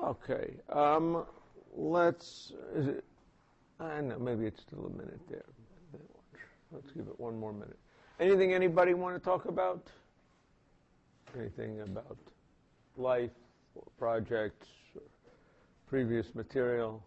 Okay. I know, maybe it's still a minute there. Let's give it one more minute. Anything anybody want to talk about? Anything about life, or projects, or previous material?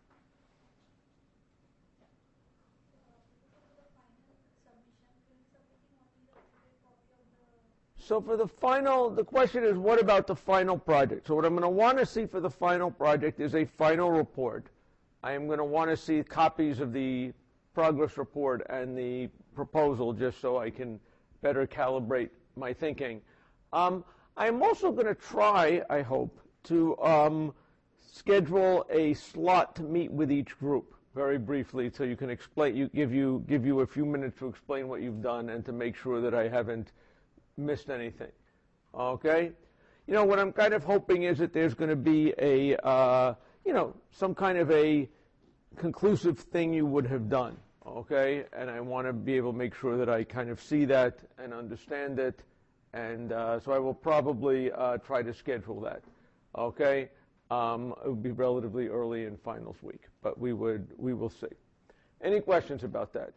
So for the final, the question is, what about the final project? So what I'm going to want to see for the final project is a final report. I am going to want to see copies of the progress report and the proposal just so I can better calibrate my thinking. I'm also going to try, I hope, to schedule a slot to meet with each group very briefly so you can explain, give you a few minutes to explain what you've done and to make sure that I haven't missed anything. Okay? You know, what I'm kind of hoping is that there's going to be a, some kind of a conclusive thing you would have done. Okay? And I want to be able to make sure that I kind of see that and understand it. And so I will probably try to schedule that. Okay? It would be relatively early in finals week, but we will see. Any questions about that?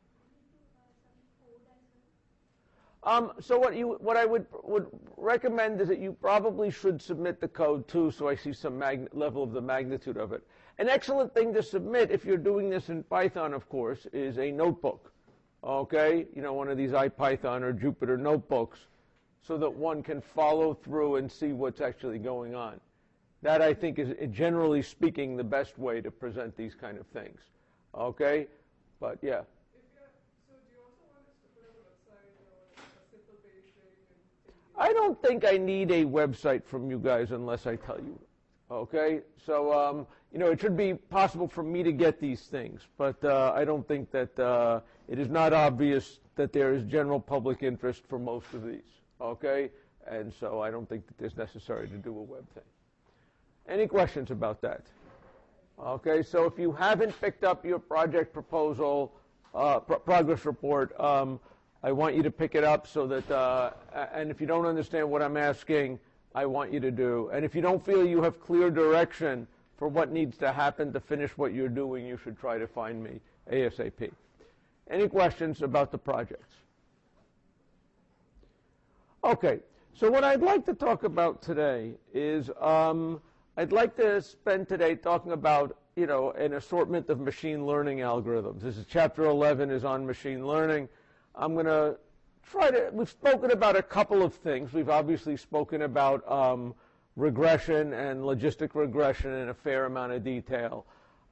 So what I would recommend is that you probably should submit the code too, so I see some level of the magnitude of it. An excellent thing to submit, if you're doing this in Python, of course, is a notebook. Okay, you know, one of these IPython or Jupyter notebooks, so that one can follow through and see what's actually going on. That, I think, is, generally speaking, the best way to present these kind of things. Okay, but yeah. I don't think I need a website from you guys unless I tell you. Okay? So, it should be possible for me to get these things, but I don't think that it is not obvious that there is general public interest for most of these. Okay? And so I don't think that it's necessary to do a web thing. Any questions about that? Okay, so if you haven't picked up your project proposal, progress report, I want you to pick it up so that, and if you don't understand what I'm asking, I want you to do. And if you don't feel you have clear direction for what needs to happen to finish what you're doing, you should try to find me ASAP. Any questions about the projects? Okay, so what I'd like to talk about today is I'd like to spend today talking about, an assortment of machine learning algorithms. This is Chapter 11 is on machine learning. I'm going to we've spoken about a couple of things. We've obviously spoken about regression and logistic regression in a fair amount of detail.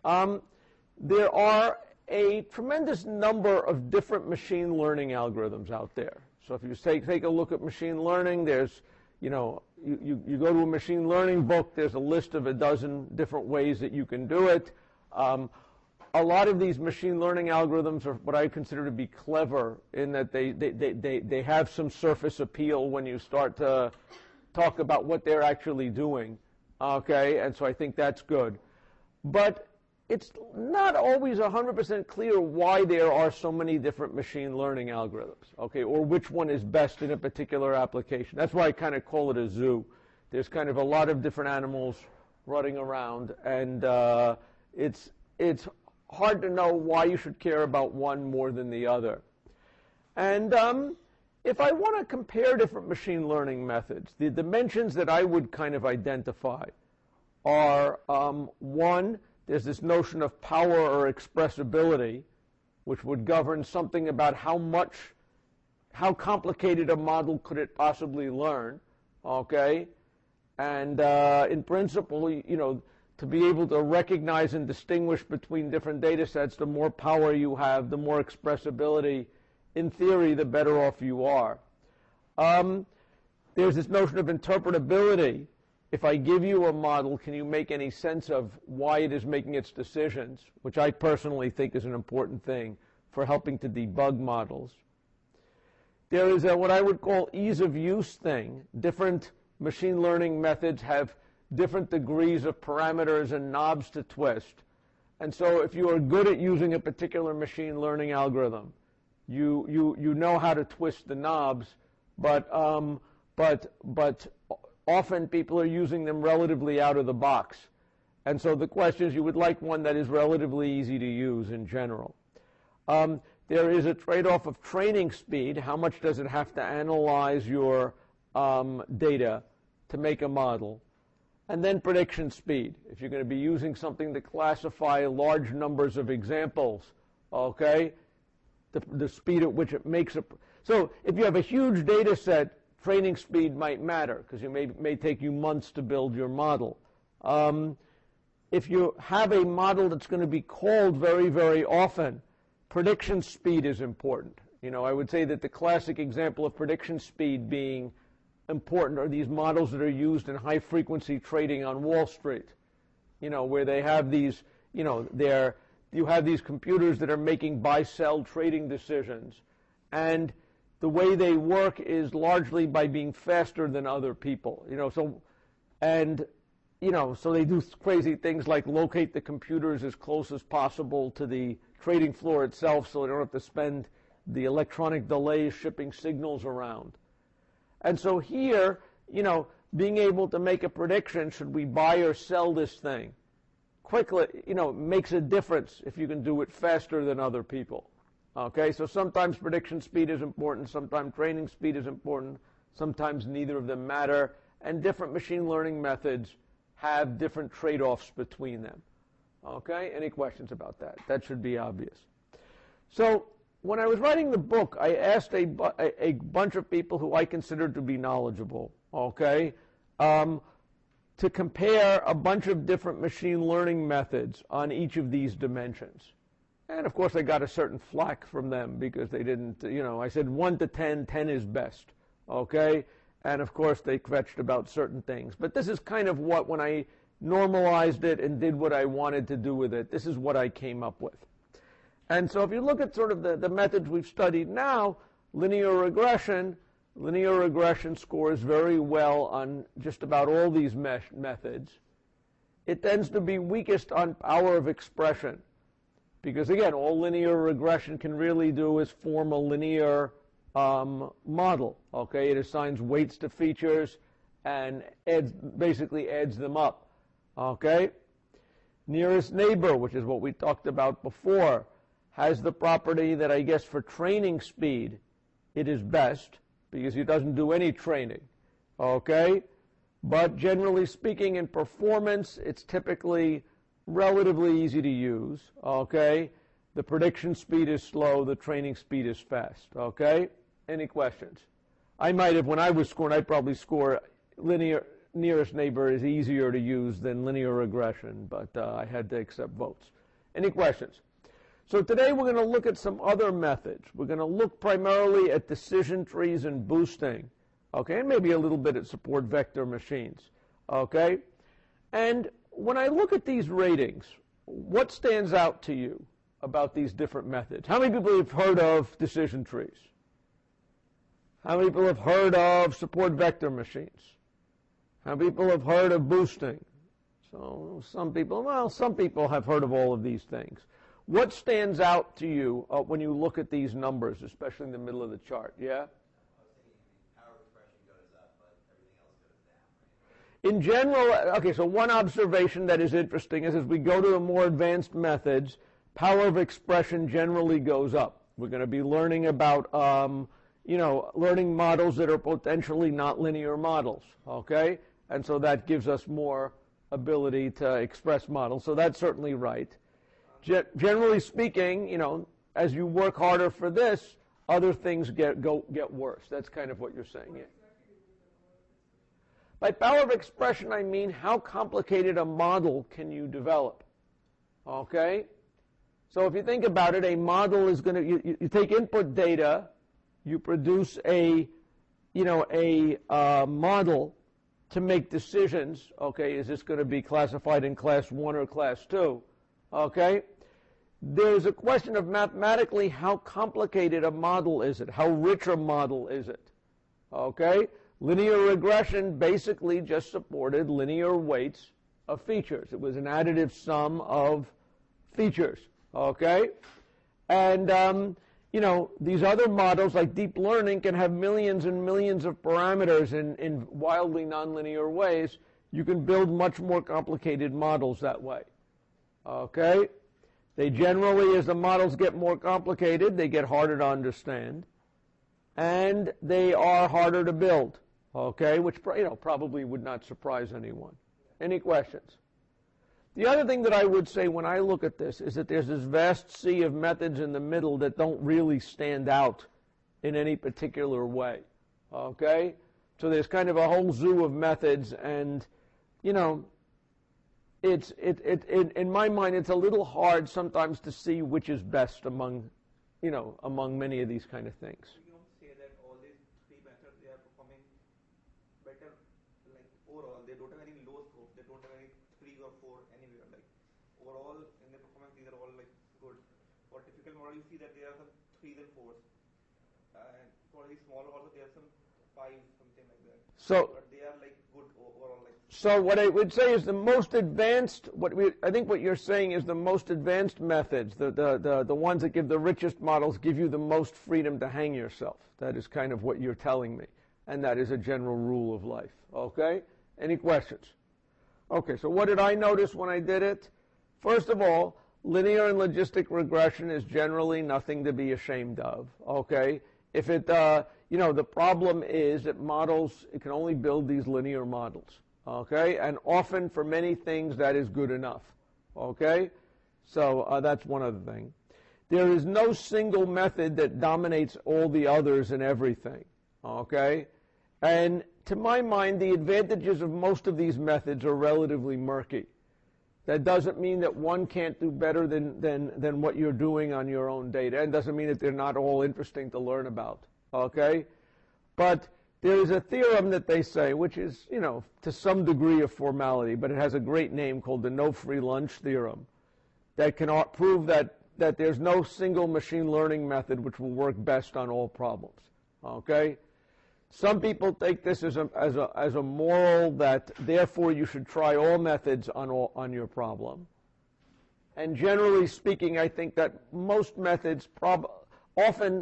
There are a tremendous number of different machine learning algorithms out there. So if you take a look at machine learning, there's, you go to a machine learning book, there's a list of a dozen different ways that you can do it. A lot of these machine learning algorithms are what I consider to be clever in that they have some surface appeal when you start to talk about what they're actually doing, okay? And so I think that's good. But it's not always 100% clear why there are so many different machine learning algorithms, okay, or which one is best in a particular application. That's why I kind of call it a zoo. There's kind of a lot of different animals running around, and it's hard to know why you should care about one more than the other. And if I want to compare different machine learning methods, the dimensions that I would kind of identify are, one, there's this notion of power or expressibility, which would govern something about how complicated a model could it possibly learn, okay? And in principle, to be able to recognize and distinguish between different data sets, the more power you have, the more expressibility, in theory, the better off you are. There's this notion of interpretability. If I give you a model, can you make any sense of why it is making its decisions, which I personally think is an important thing for helping to debug models. There is what I would call ease of use thing. Different machine learning methods have different degrees of parameters and knobs to twist. And so if you are good at using a particular machine learning algorithm, you know how to twist the knobs, but often people are using them relatively out of the box. And so the question is, you would like one that is relatively easy to use in general. There is a trade-off of training speed. How much does it have to analyze your data to make a model? And then prediction speed. If you're going to be using something to classify large numbers of examples, okay, the speed at which it makes a... So if you have a huge data set, training speed might matter because it may take you months to build your model. If you have a model that's going to be called very, very often, prediction speed is important. I would say that the classic example of prediction speed being important are these models that are used in high-frequency trading on Wall Street, where they have these, you have these computers that are making buy-sell trading decisions, and the way they work is largely by being faster than other people, so they do crazy things like locate the computers as close as possible to the trading floor itself so they don't have to spend the electronic delays shipping signals around. And so here, being able to make a prediction, should we buy or sell this thing quickly, makes a difference if you can do it faster than other people. Okay, so sometimes prediction speed is important, sometimes training speed is important, sometimes neither of them matter, and different machine learning methods have different trade-offs between them. Okay, any questions about that? That should be obvious. So when I was writing the book, I asked a bunch of people who I considered to be knowledgeable, okay, to compare a bunch of different machine learning methods on each of these dimensions. And of course I got a certain flack from them because they didn't, I said 1 to 10, 10 is best, okay? And of course they fetched about certain things. But this is kind of what, when I normalized it and did what I wanted to do with it, this is what I came up with. And so if you look at sort of the methods we've studied now, linear regression scores very well on just about all these methods. It tends to be weakest on power of expression because, again, all linear regression can really do is form a linear model. Okay, it assigns weights to features and basically adds them up. Okay, nearest neighbor, which is what we talked about before, has the property that I guess for training speed it is best because it doesn't do any training. Okay, but generally speaking, in performance, it's typically relatively easy to use. Okay, the prediction speed is slow, the training speed is fast. Okay. Any questions? I might have, when I was scoring, I'd probably score linear nearest neighbor is easier to use than linear regression, but I had to accept votes. Any questions? So today we're going to look at some other methods. We're going to look primarily at decision trees and boosting, okay, and maybe a little bit at support vector machines, okay? And when I look at these ratings, what stands out to you about these different methods? How many people have heard of decision trees? How many people have heard of support vector machines? How many people have heard of boosting? So some people have heard of all of these things. What stands out to you when you look at these numbers, especially in the middle of the chart? Yeah? Power of expression goes up, but everything else goes down, right? In general, okay, so one observation that is interesting is as we go to the more advanced methods, power of expression generally goes up. We're going to be learning about learning models that are potentially not linear models, okay? And so that gives us more ability to express models. So that's certainly right. Generally speaking, as you work harder for this, other things get worse. That's kind of what you're saying. Yeah. By power of expression, I mean how complicated a model can you develop, okay? So if you think about it, a model is going to, you take input data, you produce a model to make decisions. Okay, is this going to be classified in class 1 or class 2? Okay, there's a question of mathematically how complicated a model is it? How rich a model is it? Okay, linear regression basically just supported linear weights of features. It was an additive sum of features. Okay, and these other models like deep learning can have millions and millions of parameters in wildly nonlinear ways. You can build much more complicated models that way. Okay? They generally, as the models get more complicated, they get harder to understand. And they are harder to build. Okay? Which, probably would not surprise anyone. Any questions? The other thing that I would say when I look at this is that there's this vast sea of methods in the middle that don't really stand out in any particular way. Okay? So there's kind of a whole zoo of methods, and, in my mind, it's a little hard sometimes to see which is best among many of these kind of things. You don't say that all these three methods, they are performing better, like overall, they don't have any low scope, they don't have any 3 or 4 anywhere, like overall in the performance these are all like good. For typical model you see that there are some 3s and 4s, and for the smaller also there are some 5s, something like that. But they are like good overall. So what I would say is the most advanced, I think what you're saying is the most advanced methods, the ones that give the richest models, give you the most freedom to hang yourself. That is kind of what you're telling me. And that is a general rule of life. Okay? Any questions? Okay, so what did I notice when I did it? First of all, linear and logistic regression is generally nothing to be ashamed of. Okay? If it, the problem is that models, it can only build these linear models. Okay? And often for many things that is good enough. Okay? So that's one other thing. There is no single method that dominates all the others in everything. Okay? And to my mind, the advantages of most of these methods are relatively murky. That doesn't mean that one can't do better than what you're doing on your own data. It doesn't mean that they're not all interesting to learn about. Okay? But there is a theorem that they say, which is, to some degree of formality, but it has a great name called the no free lunch theorem, that can prove that there's no single machine learning method which will work best on all problems. Okay? Some people take this as a moral that therefore you should try all methods on your problem. And generally speaking, I think that most methods often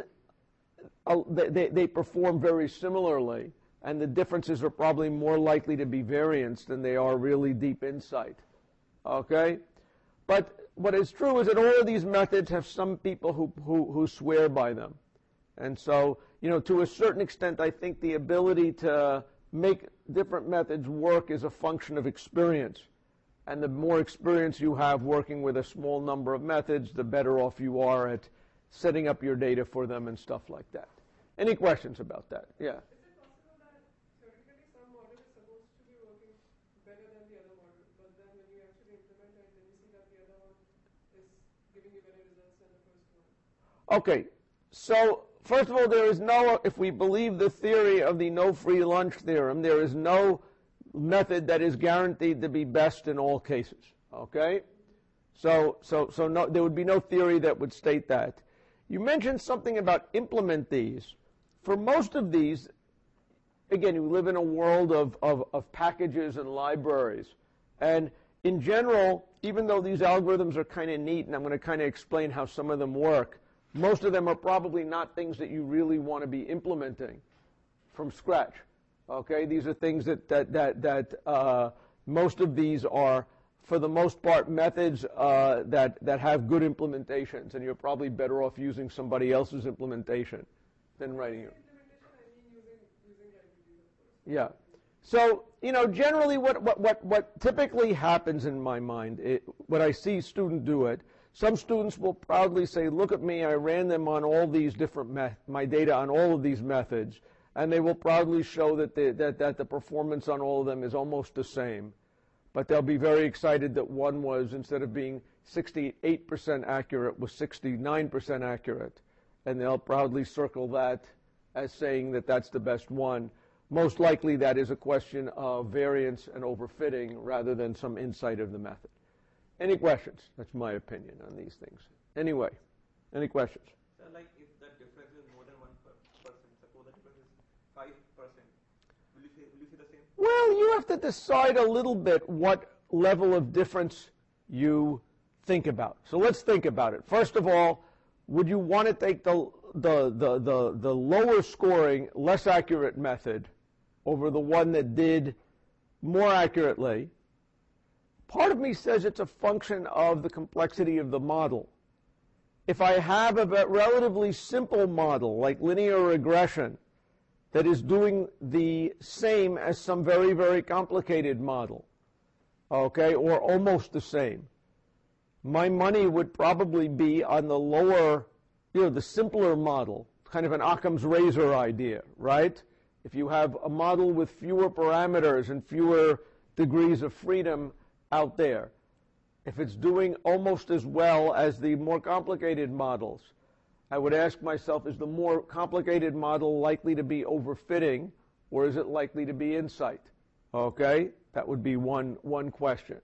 they perform very similarly, and the differences are probably more likely to be variance than they are really deep insight. Okay? But what is true is that all of these methods have some people who swear by them. And so, to a certain extent, I think the ability to make different methods work is a function of experience. And the more experience you have working with a small number of methods, the better off you are at setting up your data for them and stuff like that. Any questions about that? Yeah. Is it possible that theoretically some model is supposed to be working better than the other model, but then when you actually implement it, then you see that the other one is giving you better results than the first one? Okay. So, first of all, there is no, if we believe the theory of the no free lunch theorem, there is no method that is guaranteed to be best in all cases. Okay? So no, there would be no theory that would state that. You mentioned something about implement these. For most of these, again, you live in a world of packages and libraries. And in general, even though these algorithms are kind of neat, and I'm going to kind of explain how some of them work, most of them are probably not things that you really want to be implementing from scratch. Okay, these are things that most of these are, for the most part, methods that have good implementations, and you're probably better off using somebody else's implementation than writing it. Yeah. So, generally what typically happens in my mind, when I see students do it, some students will proudly say, look at me, I ran them on all these different, my data on all of these methods, and they will proudly show that the performance on all of them is almost the same. But they'll be very excited that one was, instead of being 68% accurate, was 69% accurate. And they'll proudly circle that as saying that that's the best one. Most likely that is a question of variance and overfitting rather than some insight of the method. Any questions? That's my opinion on these things. Anyway, any questions? So like if the difference is more than 1%, suppose the difference is 5%, will you say the same? Well, you have to decide a little bit what level of difference you think about. So let's think about it. First of all, would you want to take the the lower scoring, less accurate method over the one that did more accurately, part of me says it's a function of the complexity of the model. If I have a relatively simple model, like linear regression, that is doing the same as some very, very complicated model, okay, or almost the same, my money would probably be on the lower, the simpler model, kind of an Occam's razor idea, right? If you have a model with fewer parameters and fewer degrees of freedom out there, if it's doing almost as well as the more complicated models, I would ask myself, is the more complicated model likely to be overfitting, or is it likely to be insight? Okay, that would be one question.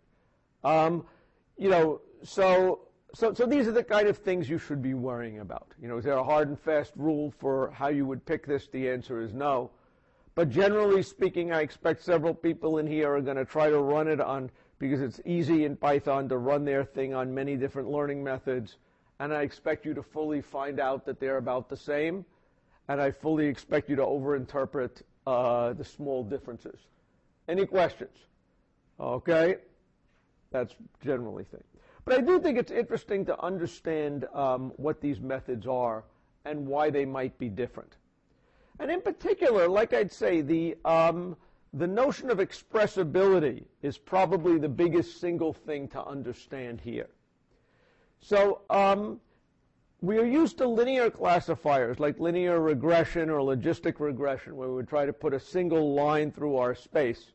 So these are the kind of things you should be worrying about. Is there a hard and fast rule for how you would pick this? The answer is no. But generally speaking, I expect several people in here are going to try to run it on, because it's easy in Python to run their thing on many different learning methods, and I expect you to fully find out that they're about the same, and I fully expect you to overinterpret the small differences. Any questions? Okay? That's generally thing. But I do think it's interesting to understand what these methods are and why they might be different. And in particular, like I'd say, the notion of expressibility is probably the biggest single thing to understand here. So we are used to linear classifiers like linear regression or logistic regression, where we would try to put a single line through our space.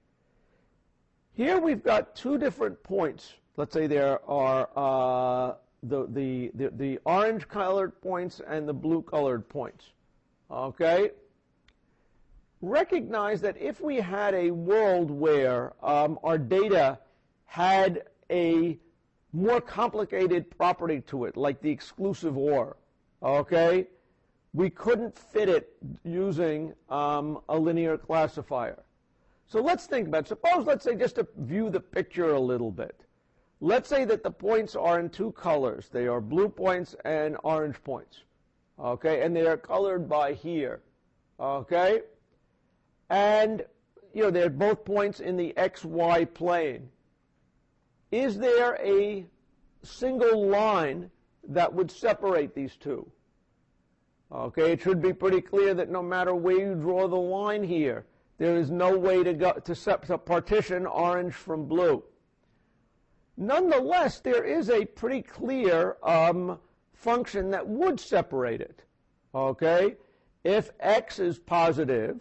Here we've got two different points. Let's say there are the orange-colored points and the blue-colored points. Okay? Recognize that if we had a world where our data had a more complicated property to it, like the exclusive OR, okay, we couldn't fit it using a linear classifier. So let's think about it. Suppose, let's say, just to view the picture a little bit, let's say that the points are in two colors. They are blue points and orange points, okay, and they are colored by here, okay, and they're both points in the XY plane. Is there a single line that would separate these two? Okay, it should be pretty clear that no matter where you draw the line here, there is no way to partition orange from blue. Nonetheless, there is a pretty clear function that would separate it. Okay, if x is positive,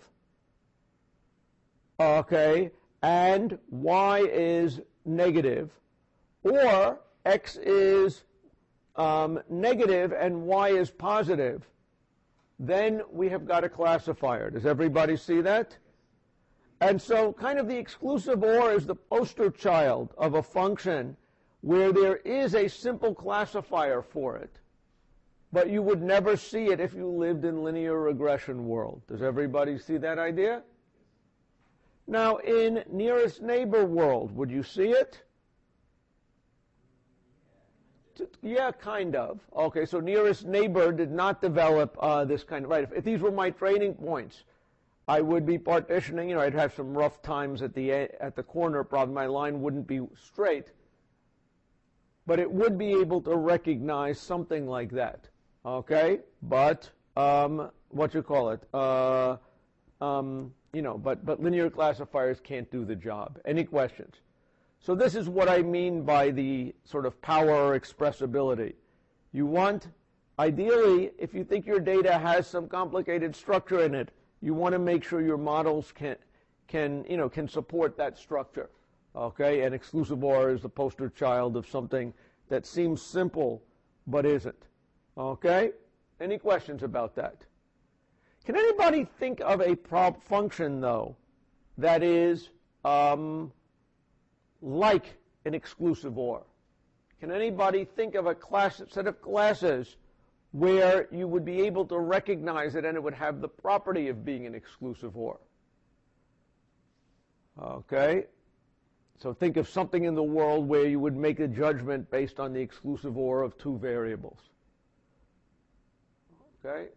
okay, and y is negative, or x is negative and y is positive, then we have got a classifier. Does everybody see that? And so kind of the exclusive OR is the poster child of a function where there is a simple classifier for it, but you would never see it if you lived in linear regression world. Does everybody see that idea? Now, in nearest neighbor world, would you see it? Yeah, kind of. Okay, so nearest neighbor did not develop this kind of, right, if these were my training points, I would be partitioning, I'd have some rough times at the corner, probably my line wouldn't be straight, but it would be able to recognize something like that, okay? But, but linear classifiers can't do the job. Any questions? So this is what I mean by the sort of power or expressibility. You want, ideally, if you think your data has some complicated structure in it, you want to make sure your models can support that structure. Okay, and exclusive OR is the poster child of something that seems simple but isn't. Okay, any questions about that? Can anybody think of a function though that is like an exclusive OR? Can anybody think of a set of classes where you would be able to recognize it and it would have the property of being an exclusive OR? Okay, so think of something in the world where you would make a judgment based on the exclusive OR of two variables. Okay?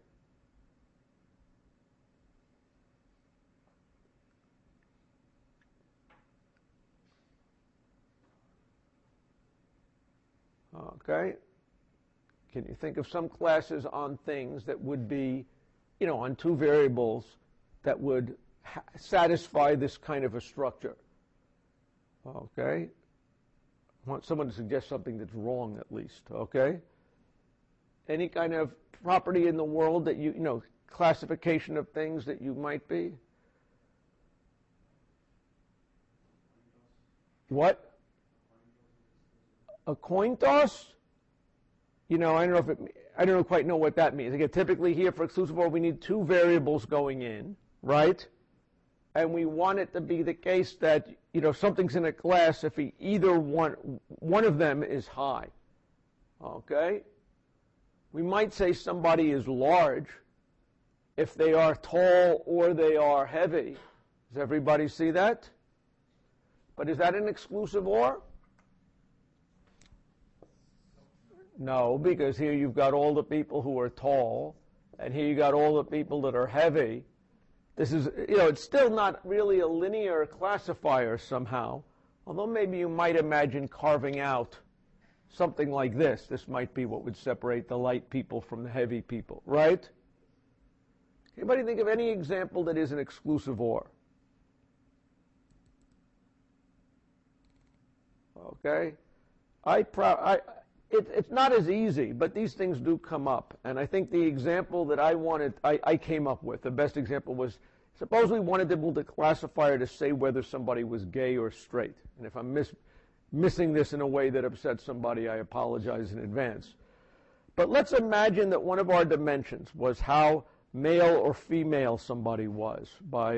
Okay? Can you think of some classes on things that would be, on two variables that would satisfy this kind of a structure? Okay? I want someone to suggest something that's wrong at least, okay? Any kind of property in the world that classification of things that you might be? What? A coin toss? I don't quite know what that means. Again, typically here for exclusive OR, we need two variables going in, right? And we want it to be the case that, something's in a class if either one of them is high. Okay? We might say somebody is large if they are tall or they are heavy. Does everybody see that? But is that an exclusive OR? No, because here you've got all the people who are tall, and here you got all the people that are heavy. This is, it's still not really a linear classifier somehow, although maybe you might imagine carving out something like this. This might be what would separate the light people from the heavy people, right? Anybody think of any example that is an exclusive OR? Okay? It's not as easy, but these things do come up. And I think the example that I came up with, the best example was, suppose we wanted to build a classifier to say whether somebody was gay or straight. And if I'm missing this in a way that upsets somebody, I apologize in advance. But let's imagine that one of our dimensions was how male or female somebody was by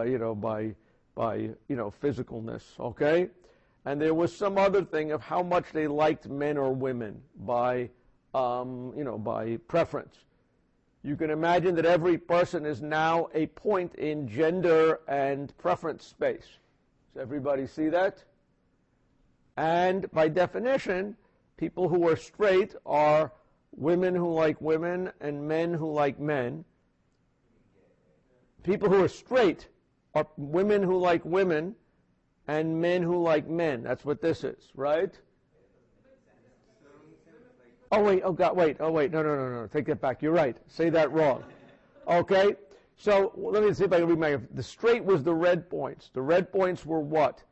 physicalness, okay? And there was some other thing of how much they liked men or women by preference. You can imagine that every person is now a point in gender and preference space. Does everybody see that? And by definition, people who are straight are women who like women and men who like men. People who are straight are women who like women and men who like men. That's what this is, right? Oh, wait, no, take that back. You're right. Say that wrong. Okay? So, let me see if I can read my... The straight was the red points. The red points were what?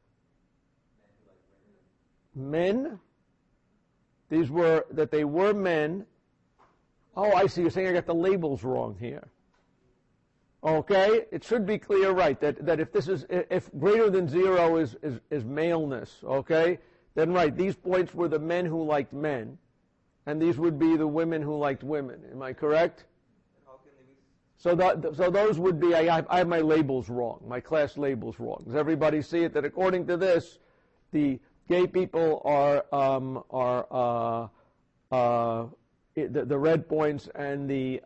Men. These were, that they were men. Oh, I see. You're saying I got the labels wrong here. Okay? It should be clear, right, that if greater than 0 is maleness, okay, then right, these points were the men who liked men, and these would be the women who liked women. Am I correct? So those would be, I have my labels wrong, my class labels wrong. Does everybody see it? That according to this, the gay people are the red points, and the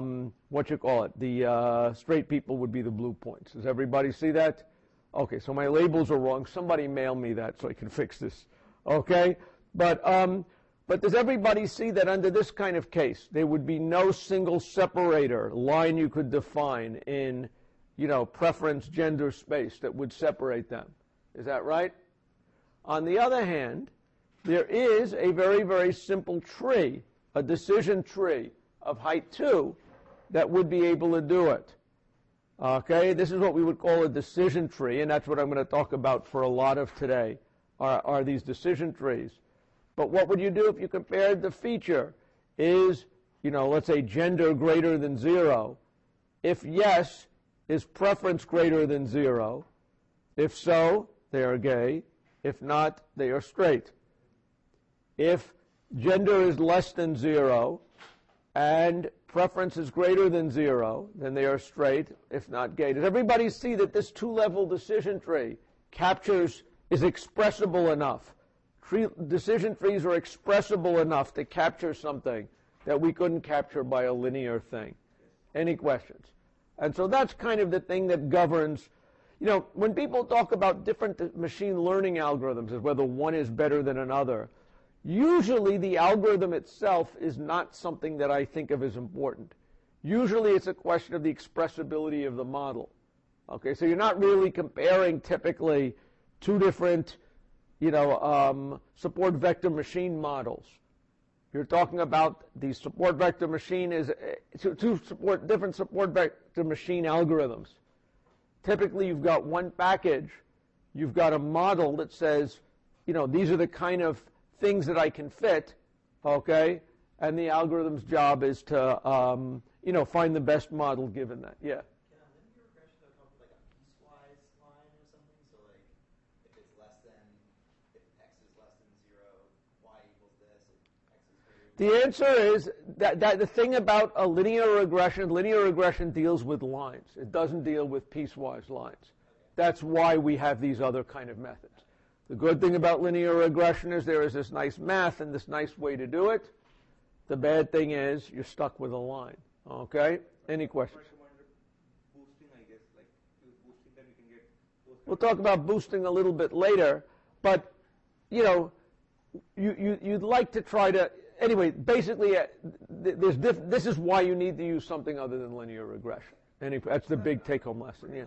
the straight people would be the blue points. Does everybody see that? Okay, so my labels are wrong. Somebody mail me that so I can fix this. Okay, but does everybody see that under this kind of case there would be no single separator line you could define in, preference gender space that would separate them? Is that right? On the other hand, there is a very, very simple tree, a decision tree of height 2 that would be able to do it. Okay, this is what we would call a decision tree, and that's what I'm going to talk about for a lot of today, are these decision trees. But what would you do if you compared the feature? Is, let's say gender greater than 0? If yes, is preference greater than 0? If so, they are gay. If not, they are straight. If gender is less than 0 and preference is greater than 0, then they are straight, if not gay. Does everybody see that this 2-level decision tree is expressible enough? Decision trees are expressible enough to capture something that we couldn't capture by a linear thing. Any questions? And so that's kind of the thing that governs. When people talk about different machine learning algorithms, as whether one is better than another, Usually the algorithm itself is not something that I think of as important. Usually it's a question of the expressibility of the model. Okay, so you're not really comparing typically two different, support vector machine models. You're talking about the support vector machine is different support vector machine algorithms. Typically you've got one package, you've got a model that says, these are the kind of things that I can fit, okay, and the algorithm's job is to, find the best model given that. Yeah. Can a linear regression though come with like a piecewise line or something? So like, if x is less than 0, y equals this, and x is greater than The answer is that the thing about a linear regression deals with lines. It doesn't deal with piecewise lines. That's why we have these other kind of methods. The good thing about linear regression is there is this nice math and this nice way to do it. The bad thing is you're stuck with a line. Okay? Any questions? Boosting, I guess, like boosting, then we can get those We'll talk about boosting a little bit later, but you'd like to try to anyway. Basically, this is why you need to use something other than linear regression. That's the big take-home lesson. Yeah.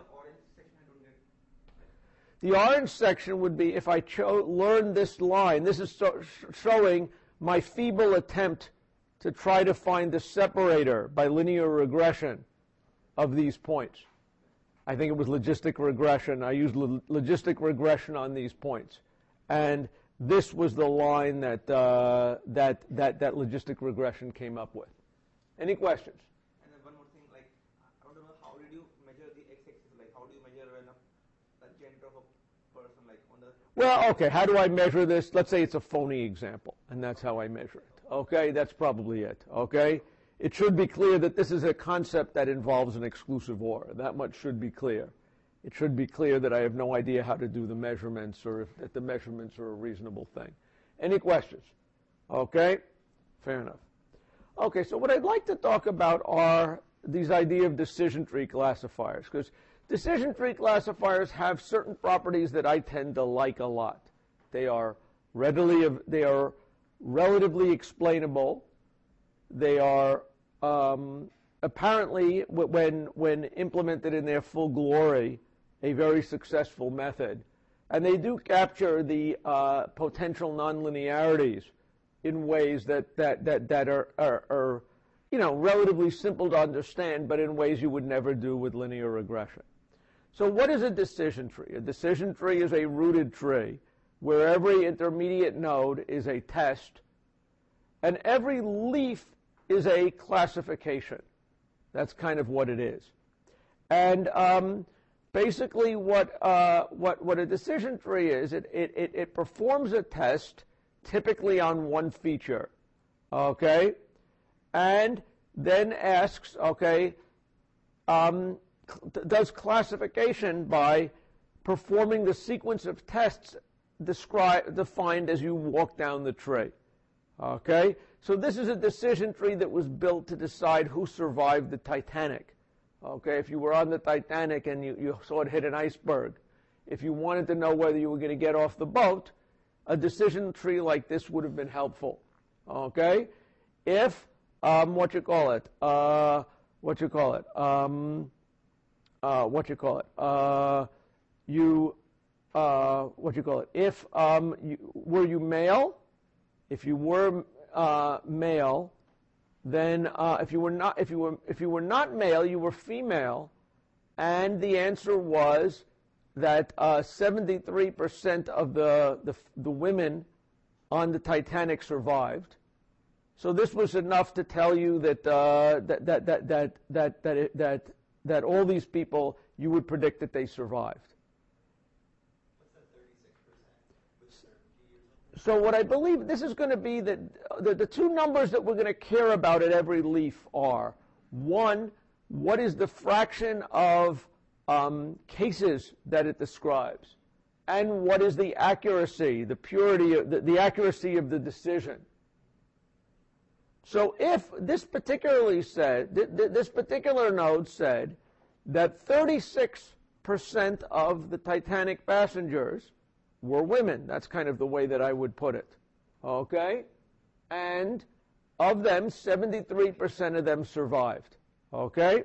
The orange section would be if I learn this line. This is showing my feeble attempt to try to find the separator by linear regression of these points. I think it was logistic regression. I used logistic regression on these points. And this was the line that logistic regression came up with. Any questions? And then one more thing, like, I want to know, how did you measure the x-axis? Like, how do you measure a gender of a person, like, on the... Well, okay, how do I measure this? Let's say it's a phony example, and that's how I measure it. Okay, that's probably it. Okay? It should be clear that this is a concept that involves an exclusive OR. That much should be clear. It should be clear that I have no idea how to do the measurements or that the measurements are a reasonable thing. Any questions? Okay? Fair enough. Okay, so what I'd like to talk about are these idea of decision tree classifiers, because decision tree classifiers have certain properties that I tend to like a lot. They are relatively explainable. They are apparently, when implemented in their full glory, a very successful method. And they do capture the potential nonlinearities in ways that are relatively simple to understand, but in ways you would never do with linear regression. So what is a decision tree? A decision tree is a rooted tree where every intermediate node is a test, and every leaf is a classification. That's kind of what it is. And basically what a decision tree is, it performs a test typically on one feature, okay, and then asks, okay, does classification by performing the sequence of tests defined as you walk down the tree. Okay? So this is a decision tree that was built to decide who survived the Titanic. Okay? If you were on the Titanic and you saw it hit an iceberg, if you wanted to know whether you were going to get off the boat, a decision tree like this would have been helpful. Okay? If, were you male? If you were male, then if you were not male, you were female, and the answer was that 73% of the women on the Titanic survived. So this was enough to tell you that that all these people, you would predict that they survived. What's that 36% with certainty or something? So what I believe this is going to be the two numbers that we're going to care about at every leaf are, one, what is the fraction of cases that it describes, and what is the accuracy, the purity, the accuracy of the decision. So if this particular node said that 36% of the Titanic passengers were women, that's kind of the way that I would put it. Okay? And of them, 73% of them survived. Okay?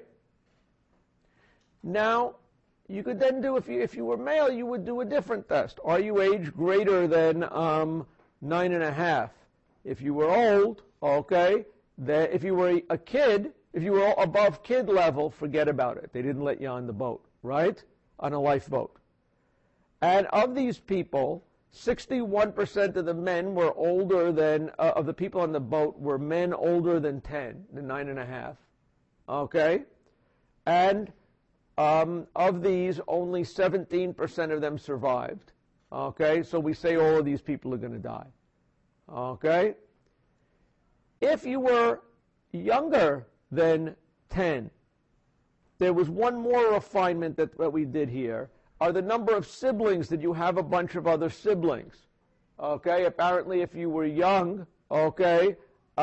Now, you could then do, if you were male, you would do a different test. Are you age greater than 9.5? If you were old, okay, if you were a kid, if you were above kid level, forget about it. They didn't let you on the boat, right? On a lifeboat. And of these people, 61% of the men were older than, of the people on the boat were men older than 10, than 9.5. Okay? And of these, only 17% of them survived. Okay? So we say all of these people are going to die. Okay? If you were younger than 10, there was one more refinement that we did here, are the number of siblings. Did you have a bunch of other siblings? Okay, apparently if you were young, okay,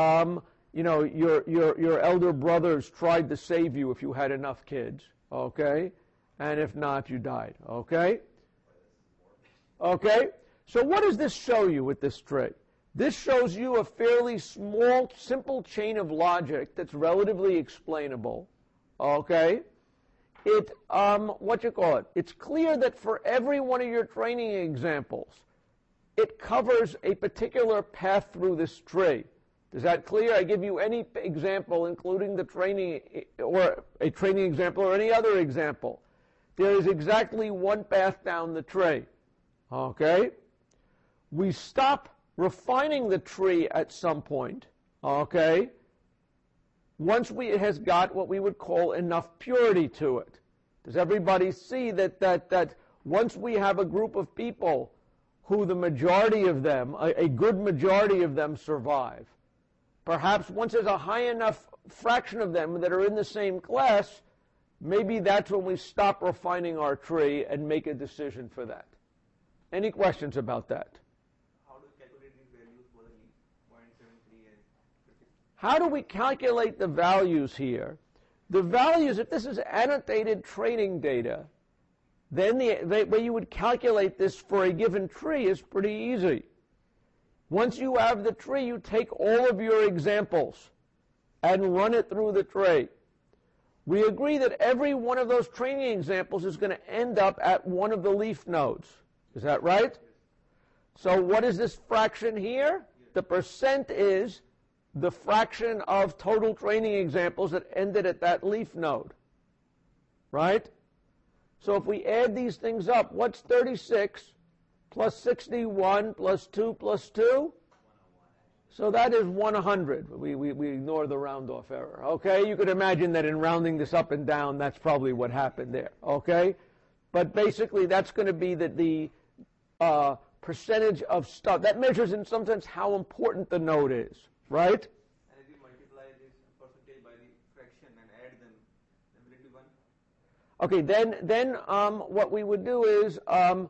your elder brothers tried to save you if you had enough kids, okay, and if not, you died, okay? Okay, so what does this show you with this tree? This shows you a fairly small, simple chain of logic that's relatively explainable, okay? It's clear that for every one of your training examples, it covers a particular path through this tree. Is that clear? I give you any example, including the training, or a training example or any other example. There is exactly one path down the tree, okay? We stop refining the tree at some point, okay, once it has got what we would call enough purity to it. Does everybody see that once we have a group of people who the majority of them, a good majority of them survive, perhaps once there's a high enough fraction of them that are in the same class, maybe that's when we stop refining our tree and make a decision for that. Any questions about that? How do we calculate the values here? The values, if this is annotated training data, then the way you would calculate this for a given tree is pretty easy. Once you have the tree, you take all of your examples and run it through the tree. We agree that every one of those training examples is going to end up at one of the leaf nodes. Is that right? So what is this fraction here? The percent is the fraction of total training examples that ended at that leaf node, right? So if we add these things up, what's 36 plus 61 plus 2 plus 2? So that is 100. We ignore the round-off error, okay? You could imagine that in rounding this up and down, that's probably what happened there, okay? But basically, that's going to be the percentage of stuff. That measures in some sense how important the node is. Right? And if you multiply this percentage by the fraction and add them, then will it be 1? Okay, then what we would do is,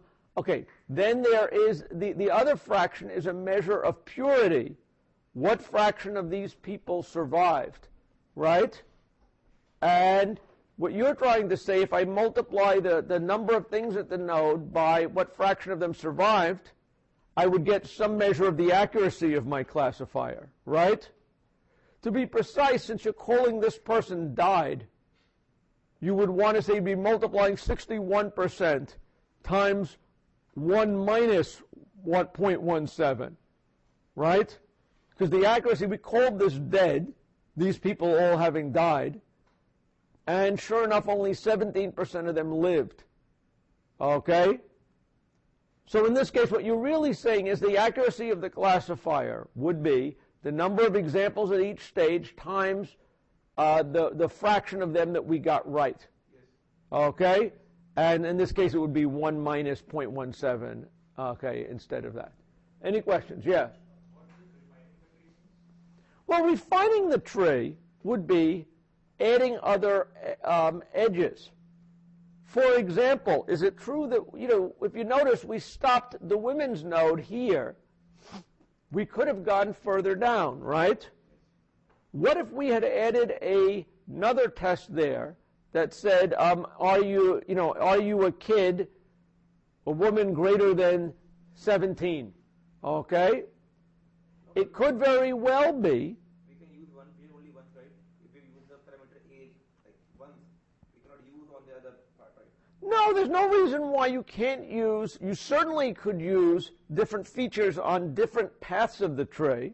then there is, the other fraction is a measure of purity. What fraction of these people survived, right? And what you're trying to say, if I multiply the number of things at the node by what fraction of them survived, I would get some measure of the accuracy of my classifier, right? To be precise, since you're calling this person died, you would want to say you'd be multiplying 61% times 1 minus 0.17, right? Because the accuracy, we called this dead, these people all having died, and sure enough, only 17% of them lived, okay? So in this case, what you're really saying is the accuracy of the classifier would be the number of examples at each stage times the fraction of them that we got right. Yes. Okay? And in this case, it would be 1 minus 0.17, okay, instead of that. Any questions? Yeah? Well, refining the tree would be adding other edges. For example, is it true that, if you notice, we stopped the women's node here. We could have gone further down, right? What if we had added another test there that said, are you a kid, a woman greater than 17? Okay? It could very well be. We can use one feature only once, right? If we use the parameter age like once, we cannot use on the other part, right? No, there's no reason why you can't use, you certainly could use different features on different paths of the tree.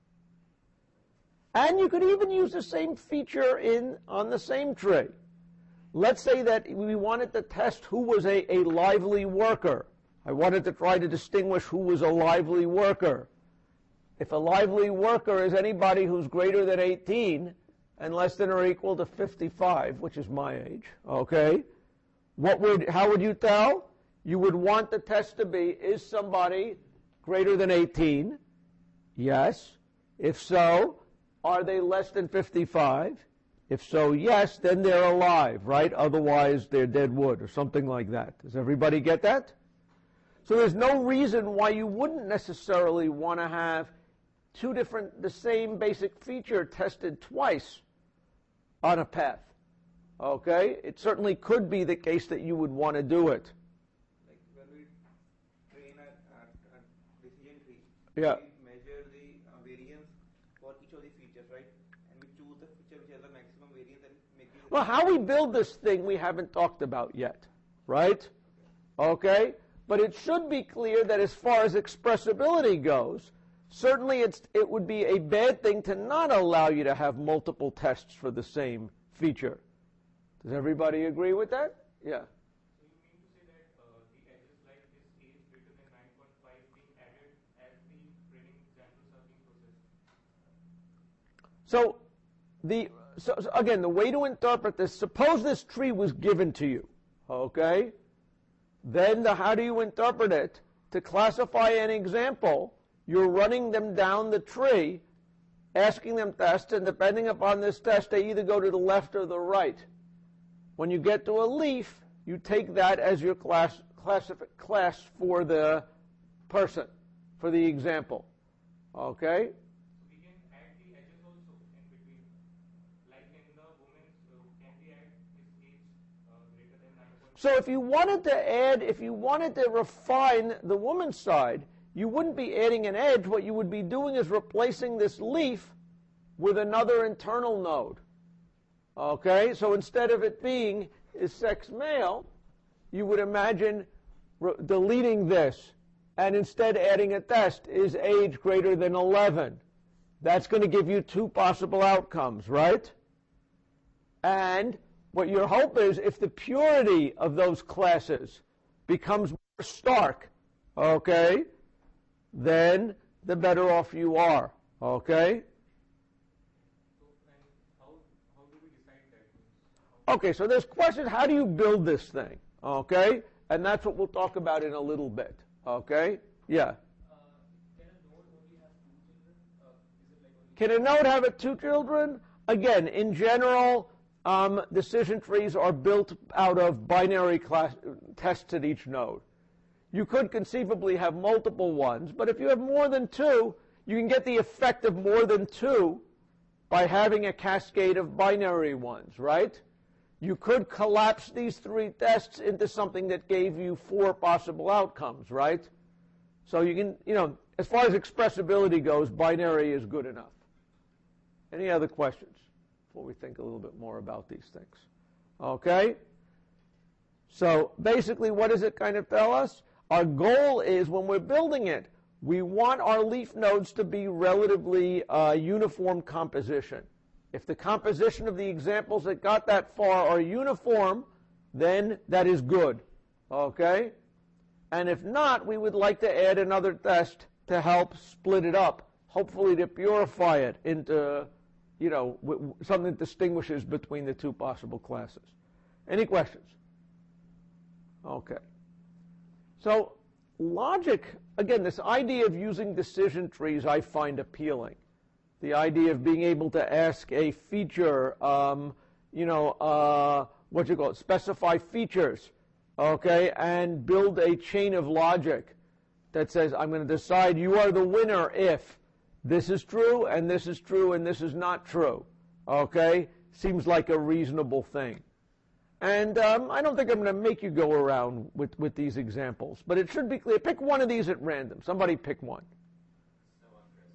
And you could even use the same feature on the same tree. Let's say that we wanted to test who was a lively worker. I wanted to try to distinguish who was a lively worker. If a lively worker is anybody who's greater than 18 and less than or equal to 55, which is my age, okay, how would you tell? You would want the test to be, is somebody greater than 18? Yes. If so, are they less than 55? If so, yes, then they're alive, right? Otherwise, they're dead wood or something like that. Does everybody get that? So there's no reason why you wouldn't necessarily want to have the same basic feature tested twice on a path. Okay? It certainly could be the case that you would want to do it. Like when we train a decision tree, Yeah. we measure the variance for each of the features, right? And we choose the feature which has the maximum variance and make it. Well, how we build this thing we haven't talked about yet, right? Okay? But it should be clear that as far as expressibility goes, certainly it would be a bad thing to not allow you to have multiple tests for the same feature. Does everybody agree with that? Yeah. So you mean to say that the edges like this age greater than 9.5 being added as the training examples are being processed? So again, the way to interpret this, suppose this tree was given to you, okay? Then how do you interpret it? To classify an example, you're running them down the tree, asking them tests, and depending upon this test, they either go to the left or the right. When you get to a leaf, you take that as your class for the person, for the example. Okay? So we can add the edges also in between. Like in the women's, can we add his age greater than 9.5? So if you wanted to refine the woman's side, you wouldn't be adding an edge. What you would be doing is replacing this leaf with another internal node. Okay? So instead of it being is sex male, you would imagine deleting this and instead adding a test, is age greater than 11. That's going to give you two possible outcomes, right? And what your hope is, if the purity of those classes becomes more stark, okay, then the better off you are, okay? So then how do we decide that? Okay, so there's questions, how do you build this thing, okay? And that's what we'll talk about in a little bit, okay? Yeah. Can a node only have two children? Is it like only Can a node have two children? Again, in general, decision trees are built out of binary tests at each node. You could conceivably have multiple ones, but if you have more than two, you can get the effect of more than two by having a cascade of binary ones, right? You could collapse these three tests into something that gave you four possible outcomes, right? So you can, as far as expressibility goes, binary is good enough. Any other questions before we think a little bit more about these things? Okay? So basically, what does it kind of tell us? Our goal is, when we're building it, we want our leaf nodes to be relatively uniform composition. If the composition of the examples that got that far are uniform, then that is good. Okay? And if not, we would like to add another test to help split it up, hopefully to purify it into, something that distinguishes between the two possible classes. Any questions? Okay. So logic, again, this idea of using decision trees I find appealing. The idea of being able to ask a feature, specify features, okay, and build a chain of logic that says, I'm going to decide you are the winner if this is true, and this is true, and this is not true, okay? Seems like a reasonable thing. And I don't think I'm going to make you go around with these examples, but it should be clear. Pick one of these at random. Somebody pick one.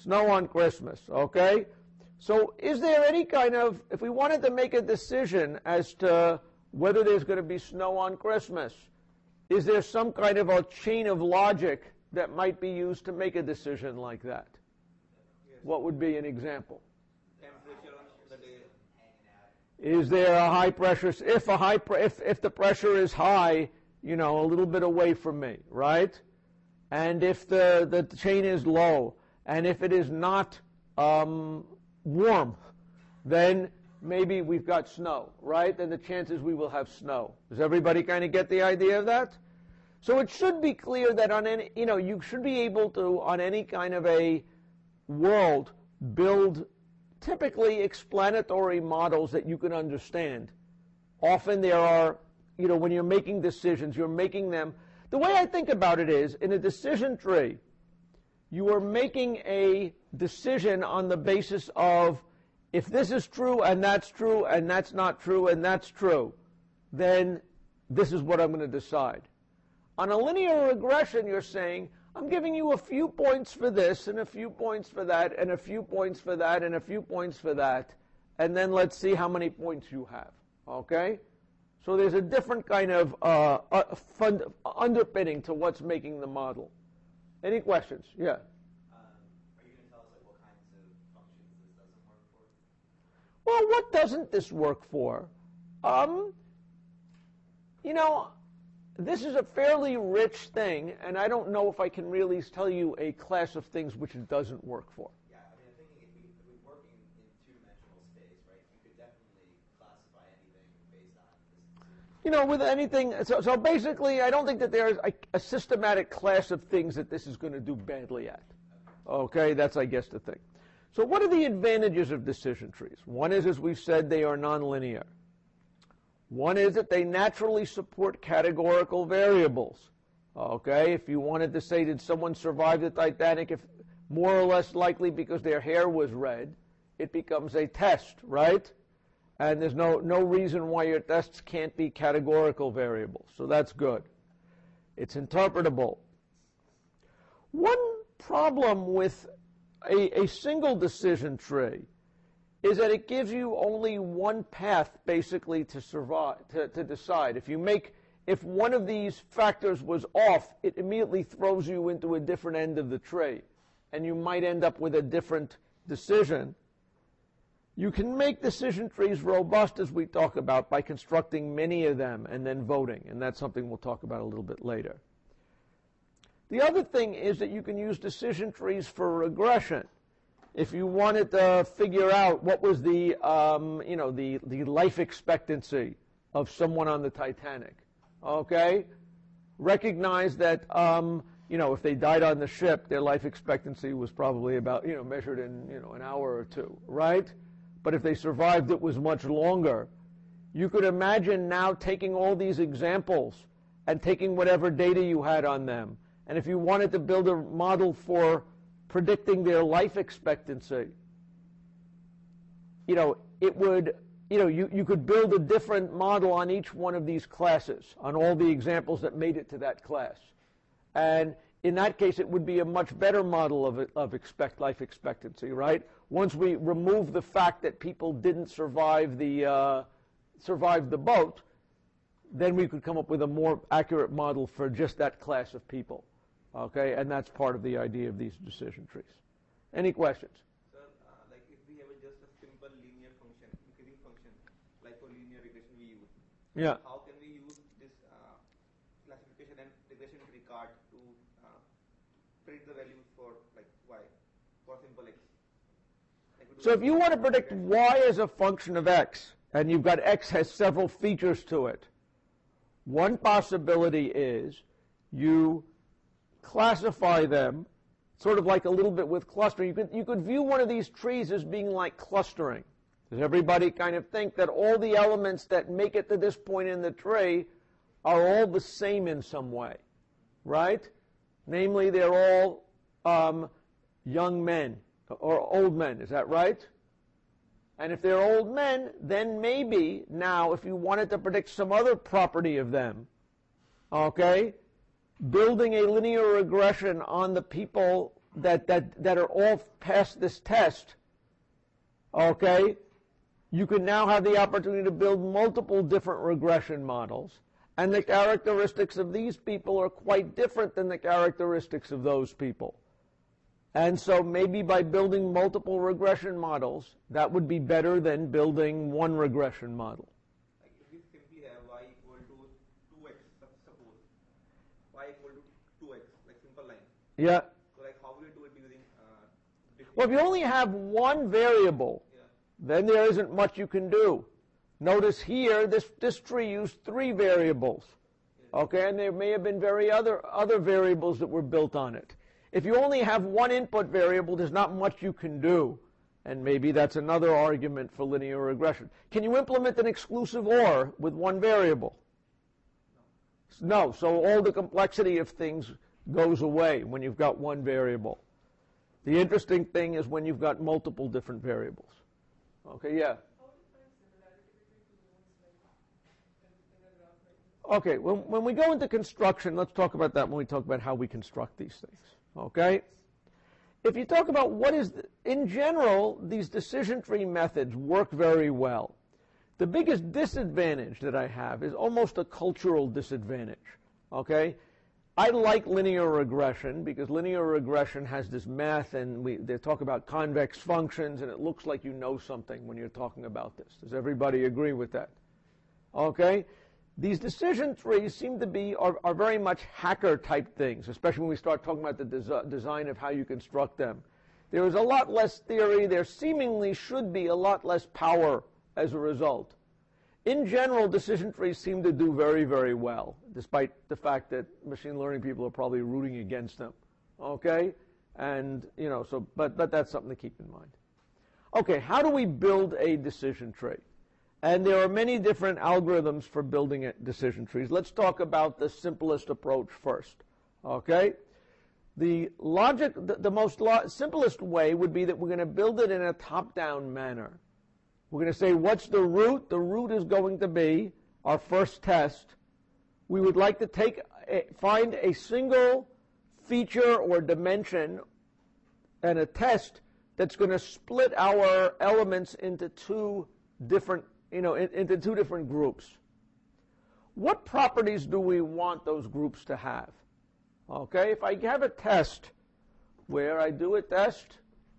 Snow on Christmas, okay? So is there any kind of, if we wanted to make a decision as to whether there's going to be snow on Christmas, is there some kind of a chain of logic that might be used to make a decision like that? Yes. What would be an example? Temperature on the day. Is there a high pressure? If the pressure is high, you know, a little bit away from me, right? And if the chain is low, and if it is not warm, then maybe we've got snow, right? Then the chances we will have snow. Does everybody kind of get the idea of that? So it should be clear that on any, you know, you should be able to, on any kind of a world, build typically explanatory models that you can understand. Often there are, you know, when you're making decisions, you're making them, the way I think about it is, in a decision tree, you are making a decision on the basis of, if this is true and that's not true and that's true, then this is what I'm going to decide. On a linear regression, you're saying, I'm giving you a few points for this and a few points for that and a few points for that and a few points for that, and then let's see how many points you have. Okay? So there's a different kind of underpinning to what's making the model. Any questions? Yeah. Are you going to tell us like what kinds of functions this doesn't work for? Well, what doesn't this work for? You know, this is a fairly rich thing, and I don't know if I can really tell you a class of things which it doesn't work for. Yeah, I mean, I'm thinking if we work in two-dimensional space, right, you could definitely classify anything based on this. You know, with anything, so basically, I don't think that there's a systematic class of things that this is going to do badly at. Okay, that's, I guess, the thing. So what are the advantages of decision trees? One is, as we've said, they are nonlinear. One is that they naturally support categorical variables. Okay, if you wanted to say, did someone survive the Titanic, if more or less likely because their hair was red, it becomes a test, right? And there's no reason why your tests can't be categorical variables. So that's good. It's interpretable. One problem with a single decision tree is that it gives you only one path, basically, to survive, to decide. If one of these factors was off, it immediately throws you into a different end of the tree, and you might end up with a different decision. You can make decision trees robust, as we talk about, by constructing many of them and then voting, and that's something we'll talk about a little bit later. The other thing is that you can use decision trees for regression. If you wanted to figure out what was the life expectancy of someone on the Titanic, okay, recognize that if they died on the ship, their life expectancy was probably about measured in an hour or two, right? But if they survived, it was much longer. You could imagine now taking all these examples and taking whatever data you had on them, and if you wanted to build a model for predicting their life expectancy, it would, you could build a different model on each one of these classes, on all the examples that made it to that class. And in that case, it would be a much better model of life expectancy, right? Once we remove the fact that people didn't survive the boat, then we could come up with a more accurate model for just that class of people. Okay, and that's part of the idea of these decision trees. Any questions? Sir, like if we have just a simple linear function, increasing function, like for linear regression we use. Yeah. How can we use this classification and regression tree card to predict the values for like y, for simple x? So if you want to predict y as a function of x, and you've got x has several features to it, one possibility is you classify them sort of like a little bit with clustering. You could view one of these trees as being like clustering. Does everybody kind of think that all the elements that make it to this point in the tree are all the same in some way, right? Namely, they're all young men or old men. Is that right? And if they're old men, then maybe now if you wanted to predict some other property of them, okay, building a linear regression on the people that are all past this test, okay, you can now have the opportunity to build multiple different regression models. And the characteristics of these people are quite different than the characteristics of those people. And so maybe by building multiple regression models, that would be better than building one regression model. Like if we simply have y equal to 2x, suppose y equal to 2x, like simple line. Yeah. So like how we do it using Well, if you only have one variable, then there isn't much you can do. Notice here, this tree used 3 variables. Okay, and there may have been other variables that were built on it. If you only have one input variable, there's not much you can do. And maybe that's another argument for linear regression. Can you implement an exclusive OR with one variable? No. So all the complexity of things goes away when you've got one variable. The interesting thing is when you've got multiple different variables. Okay, yeah? How do you find similarity between two nodes in a graph like this? Okay, when we go into construction, let's talk about that when we talk about how we construct these things. Okay? If you talk about in general, these decision tree methods work very well. The biggest disadvantage that I have is almost a cultural disadvantage. Okay? I like linear regression because linear regression has this math, and they talk about convex functions, and it looks like you know something when you're talking about this. Does everybody agree with that? Okay? These decision trees seem to be are very much hacker-type things, especially when we start talking about the design of how you construct them. There is a lot less theory. There seemingly should be a lot less power as a result. In general, decision trees seem to do very, very well, despite the fact that machine learning people are probably rooting against them. Okay? And, but that's something to keep in mind. Okay, how do we build a decision tree? And there are many different algorithms for building decision trees. Let's talk about the simplest approach first. Okay? The simplest way would be that we're going to build it in a top-down manner. We're going to say, what's the root? The root is going to be our first test. We would like to find a single feature or dimension and a test that's going to split our elements into two different groups. What properties do we want those groups to have? Okay, if I have a test where I do a test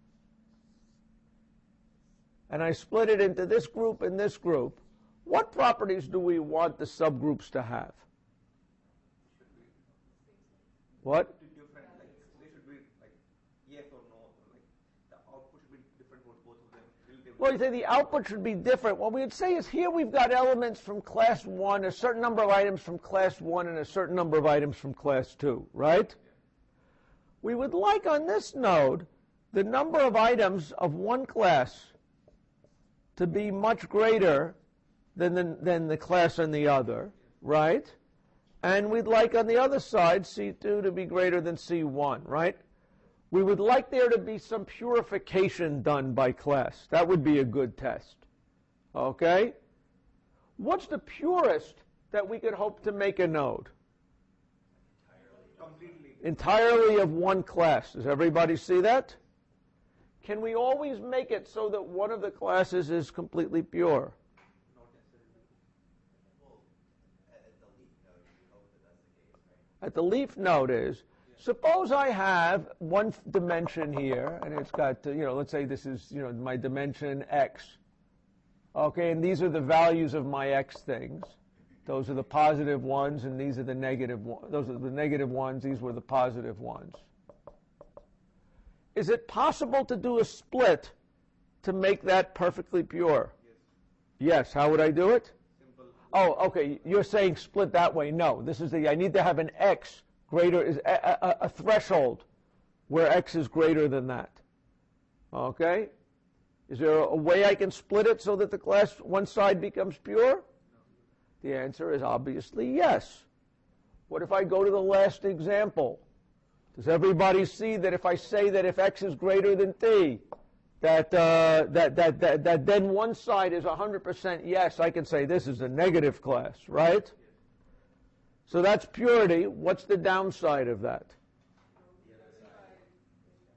and I split it into this group and this group, what properties do we want the subgroups to have? What? Different, like they should be like yes or no, like the output should be different for both of them. Well, you say the output should be different. What we would say is here we've got elements from class 1, a certain number of items from class 1, and a certain number of items from class 2, right? Yeah. We would like on this node the number of items of one class to be much greater than the class on the other, right? And we'd like on the other side C2 to be greater than C1, right? We would like there to be some purification done by class. That would be a good test. Okay? What's the purest that we could hope to make a node? Entirely of one class. Does everybody see that? Can we always make it so that one of the classes is completely pure? Not necessarily. Well, at the leaf node, you hope that that's the case, right? At the leaf node is, suppose I have one dimension here, and it's got, let's say this is, my dimension x. Okay, and these are the values of my x things. Those are the positive ones, and these are the negative ones. Those are the negative ones, these were the positive ones. Is it possible to do a split to make that perfectly pure? Yes. How would I do it? Simple. Oh, okay. You're saying split that way. No. I need to have an x greater, is a threshold where x is greater than that. Okay? Is there a way I can split it so that the class, one side becomes pure? The answer is obviously yes. What if I go to the last example? Does everybody see that if I say that if x is greater than t, that then one side is 100% yes, I can say this is a negative class, right? So that's purity. What's the downside of that?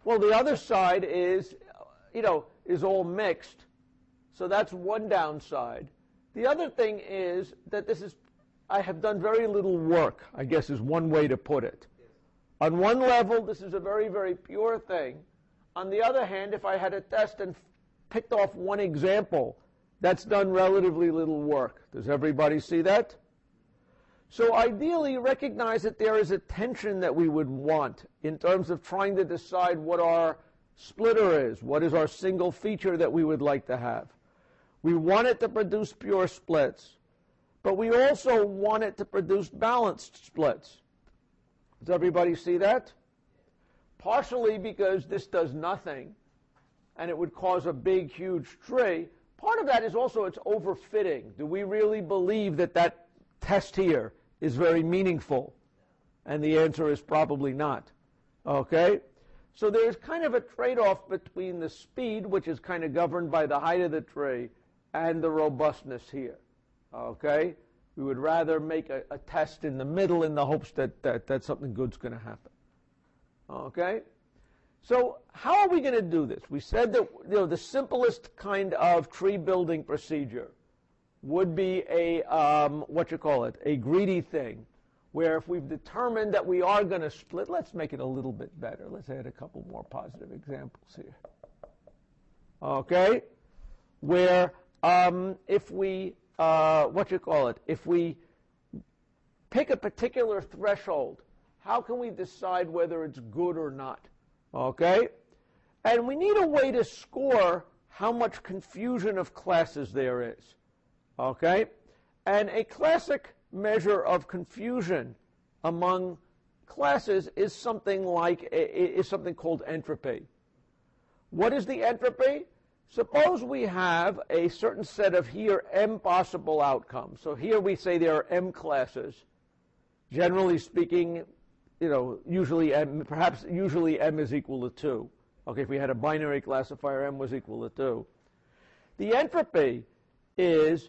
Well, the other side is, is all mixed. So that's one downside. The other thing is that I have done very little work, I guess is one way to put it. On one level, this is a very, very pure thing. On the other hand, if I had a test and picked off one example, that's done relatively little work. Does everybody see that? So ideally, recognize that there is a tension that we would want in terms of trying to decide what our splitter is, what is our single feature that we would like to have. We want it to produce pure splits, but we also want it to produce balanced splits. Does everybody see that? Partially because this does nothing, and it would cause a big, huge tree. Part of that is also it's overfitting. Do we really believe that that test here is very meaningful? And the answer is probably not. Okay? So there's kind of a trade-off between the speed, which is kind of governed by the height of the tree, and the robustness here. Okay? We would rather make a test in the middle in the hopes that something good's going to happen. Okay? So how are we going to do this? We said that the simplest kind of tree building procedure would be a a greedy thing, where if we've determined that we are going to split, let's make it a little bit better. Let's add a couple more positive examples here. Okay? Where if we if we pick a particular threshold, how can we decide whether it's good or not? Okay? And we need a way to score how much confusion of classes there is. Okay? And a classic measure of confusion among classes is something called entropy. What is the entropy? Suppose we have a certain set of here m possible outcomes. So here we say there are m classes. Generally speaking, usually m is equal to 2. Okay, if we had a binary classifier, m was equal to 2. The entropy is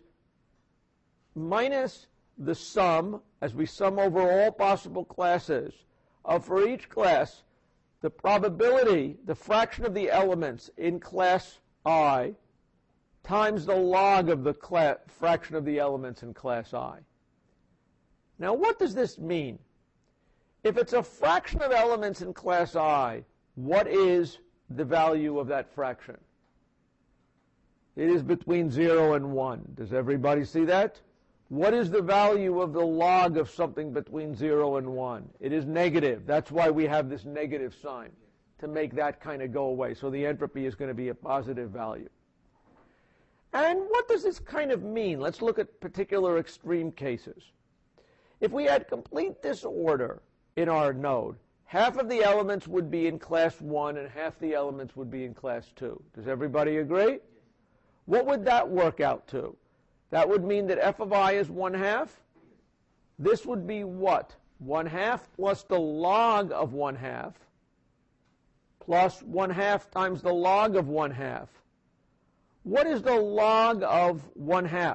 minus the sum, as we sum over all possible classes, of for each class, the probability, the fraction of the elements in class I, times the log of the fraction of the elements in class I. Now, what does this mean? If it's a fraction of elements in class I, what is the value of that fraction? It is between 0 and 1. Does everybody see that? What is the value of the log of something between 0 and 1? It is negative. That's why we have this negative sign, to make that kind of go away. So the entropy is going to be a positive value. And what does this kind of mean? Let's look at particular extreme cases. If we had complete disorder in our node, half of the elements would be in class 1 and half the elements would be in class 2. Does everybody agree? What would that work out to? That would mean that f of I is 1/2. This would be what? 1/2 plus the log of 1/2 plus 1/2 times the log of 1/2. What is the log of 1/2?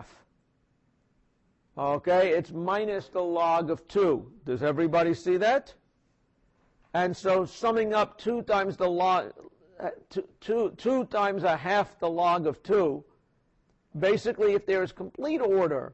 Okay, it's minus the log of 2. Does everybody see that? And so summing up 2 times the log, 2 times a half the log of 2, basically if there is complete order,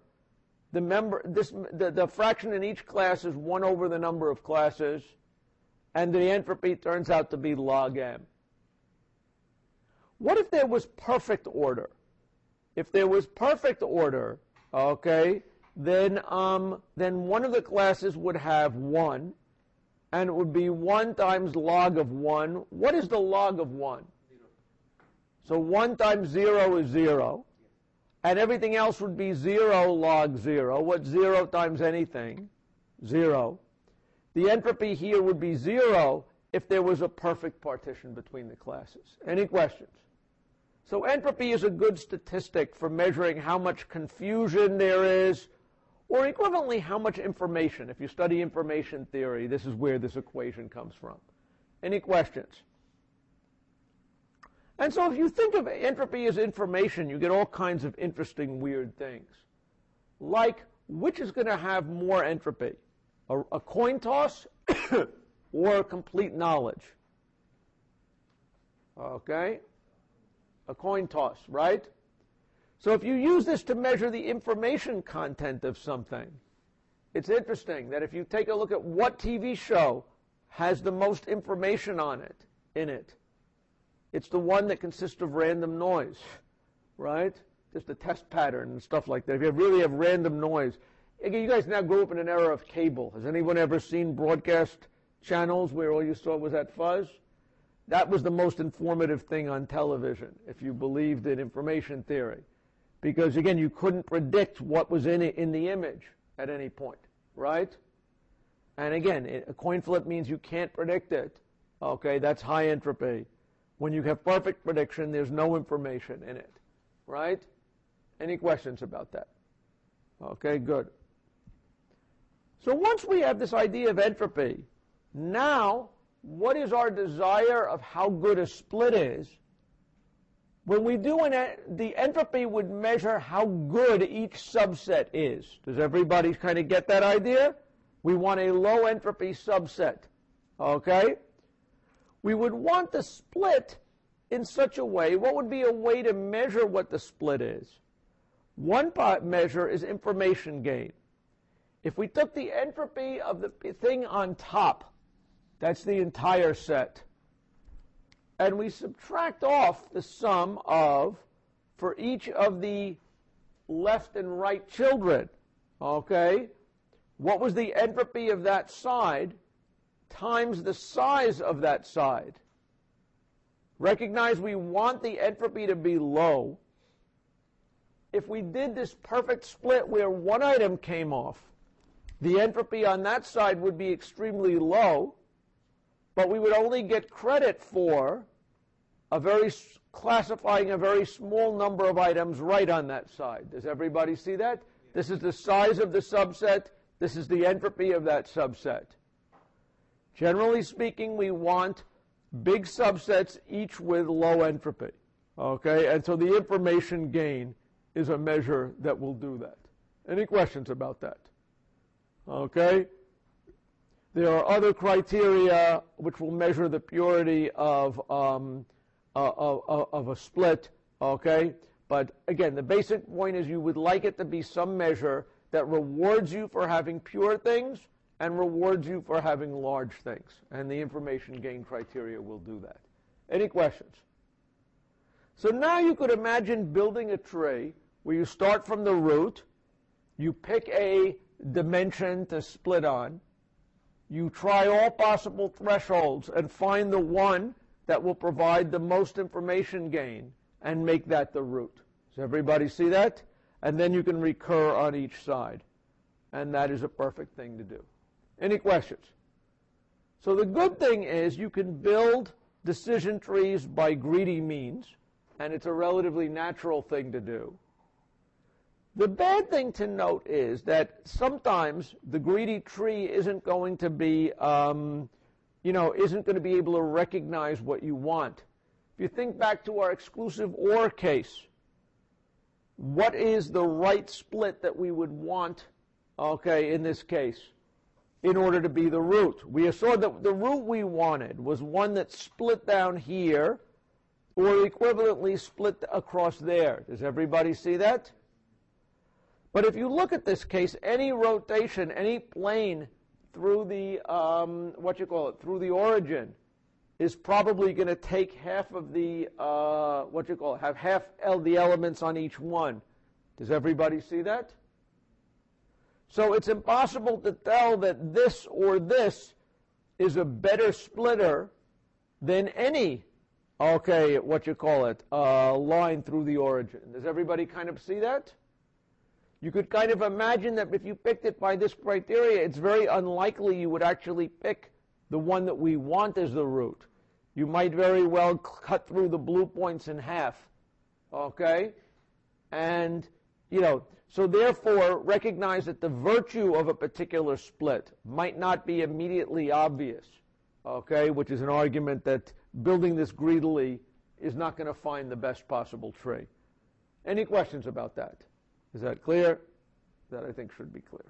the fraction in each class is 1 over the number of classes, and the entropy turns out to be log m. What if there was perfect order? If there was perfect order, okay, then one of the classes would have 1, and it would be 1 times log of 1. What is the log of 1? 0. So 1 times 0 is 0. And everything else would be 0 log 0. What's 0 times anything? 0. The entropy here would be 0 if there was a perfect partition between the classes. Any questions? So entropy is a good statistic for measuring how much confusion there is, or equivalently how much information. If you study information theory, this is where this equation comes from. Any questions? And so if you think of entropy as information, you get all kinds of interesting, weird things. Like, which is going to have more entropy? A coin toss or complete knowledge? Okay? A coin toss, right? So if you use this to measure the information content of something, it's interesting that if you take a look at what TV show has the most information in it, it's the one that consists of random noise, right? Just a test pattern and stuff like that. If you really have random noise. Again, you guys now grew up in an era of cable. Has anyone ever seen broadcast channels where all you saw was that fuzz? That was the most informative thing on television, if you believed in information theory. Because, again, you couldn't predict what was in the image at any point, right? And, again, a coin flip means you can't predict it. Okay, that's high entropy. When you have perfect prediction, there's no information in it, right? Any questions about that? Okay, good. So once we have this idea of entropy, now what is our desire of how good a split is? When we do the entropy would measure how good each subset is. Does everybody kind of get that idea? We want a low entropy subset. Okay? We would want the split in such a way, what would be a way to measure what the split is? One measure is information gain. If we took the entropy of the thing on top, that's the entire set, and we subtract off the sum of, for each of the left and right children, okay, what was the entropy of that side times the size of that side. Recognize we want the entropy to be low. If we did this perfect split where one item came off, the entropy on that side would be extremely low, but we would only get credit for classifying a very small number of items right on that side. Does everybody see that? This is the size of the subset. This is the entropy of that subset. Generally speaking, we want big subsets, each with low entropy. Okay? And so the information gain is a measure that will do that. Any questions about that? Okay? There are other criteria which will measure the purity of a split. Okay? But again, the basic point is you would like it to be some measure that rewards you for having pure things and rewards you for having large things. And the information gain criteria will do that. Any questions? So now you could imagine building a tree where you start from the root, you pick a dimension to split on, you try all possible thresholds and find the one that will provide the most information gain and make that the root. Does everybody see that? And then you can recur on each side. And that is a perfect thing to do. Any questions? So the good thing is you can build decision trees by greedy means, and it's a relatively natural thing to do. The bad thing to note is that sometimes the greedy tree isn't going to be, isn't going to be able to recognize what you want. If you think back to our exclusive OR case, what is the right split that we would want, okay, in this case, in order to be the root? We saw that the root we wanted was one that split down here or equivalently split across there. Does everybody see that? But if you look at this case, any rotation, any plane through the, through the origin is probably going to take half of the, have half of the elements on each one. Does everybody see that? So it's impossible to tell that this or this is a better splitter than any, line through the origin. Does everybody kind of see that? You could kind of imagine that if you picked it by this criteria, it's very unlikely you would actually pick the one that we want as the root. You might very well cut through the blue points in half, okay? And, so therefore, recognize that the virtue of a particular split might not be immediately obvious, okay? Which is an argument that building this greedily is not going to find the best possible tree. Any questions about that? Is that clear? That I think should be clear.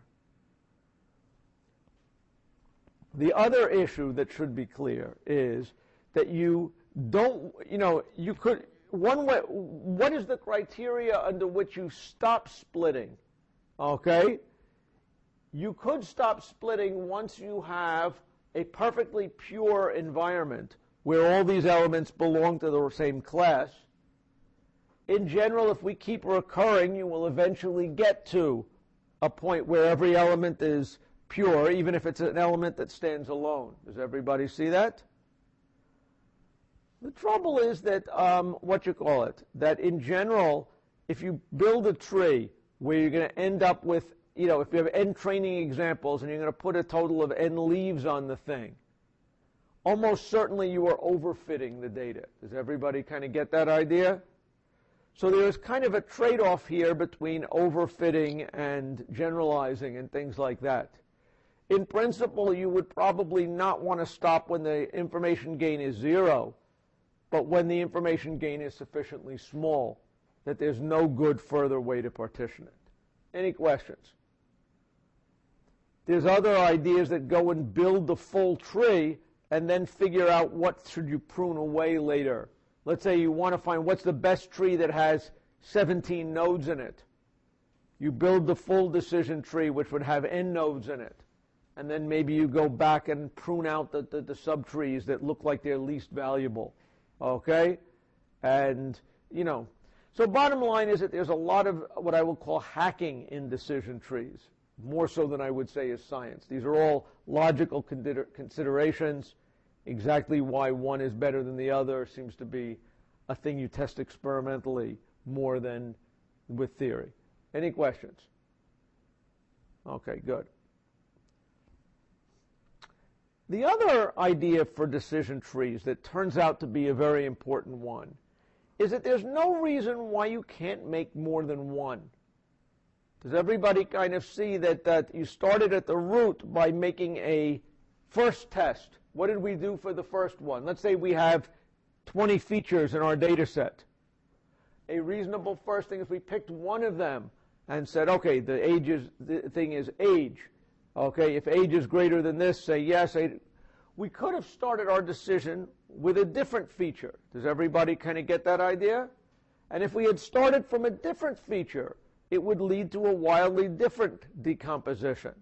The other issue that should be clear is that you you could, one way, what is the criteria under which you stop splitting? Okay? You could stop splitting once you have a perfectly pure environment where all these elements belong to the same class. In general, if we keep recurring, you will eventually get to a point where every element is pure, even if it's an element that stands alone. Does everybody see that? The trouble is that, that in general, if you build a tree where you're going to end up with, if you have n training examples and you're going to put a total of n leaves on the thing, almost certainly you are overfitting the data. Does everybody kind of get that idea? So there's kind of a trade-off here between overfitting and generalizing and things like that. In principle, you would probably not want to stop when the information gain is 0, but when the information gain is sufficiently small that there's no good further way to partition it. Any questions? There's other ideas that go and build the full tree and then figure out what should you prune away later. Let's say you want to find what's the best tree that has 17 nodes in it. You build the full decision tree, which would have n nodes in it. And then maybe you go back and prune out the subtrees that look like they're least valuable. Okay? And, so bottom line is that there's a lot of what I will call hacking in decision trees, more so than I would say is science. These are all logical considerations. Exactly why one is better than the other seems to be a thing you test experimentally more than with theory. Any questions? Okay, good. The other idea for decision trees that turns out to be a very important one is that there's no reason why you can't make more than one. Does everybody kind of see that you started at the root by making a first test? What did we do for the first one? Let's say we have 20 features in our data set. A reasonable first thing is we picked one of them and said, okay, the thing is age. Okay, if age is greater than this, say yes. We could have started our decision with a different feature. Does everybody kind of get that idea? And if we had started from a different feature, it would lead to a wildly different decomposition.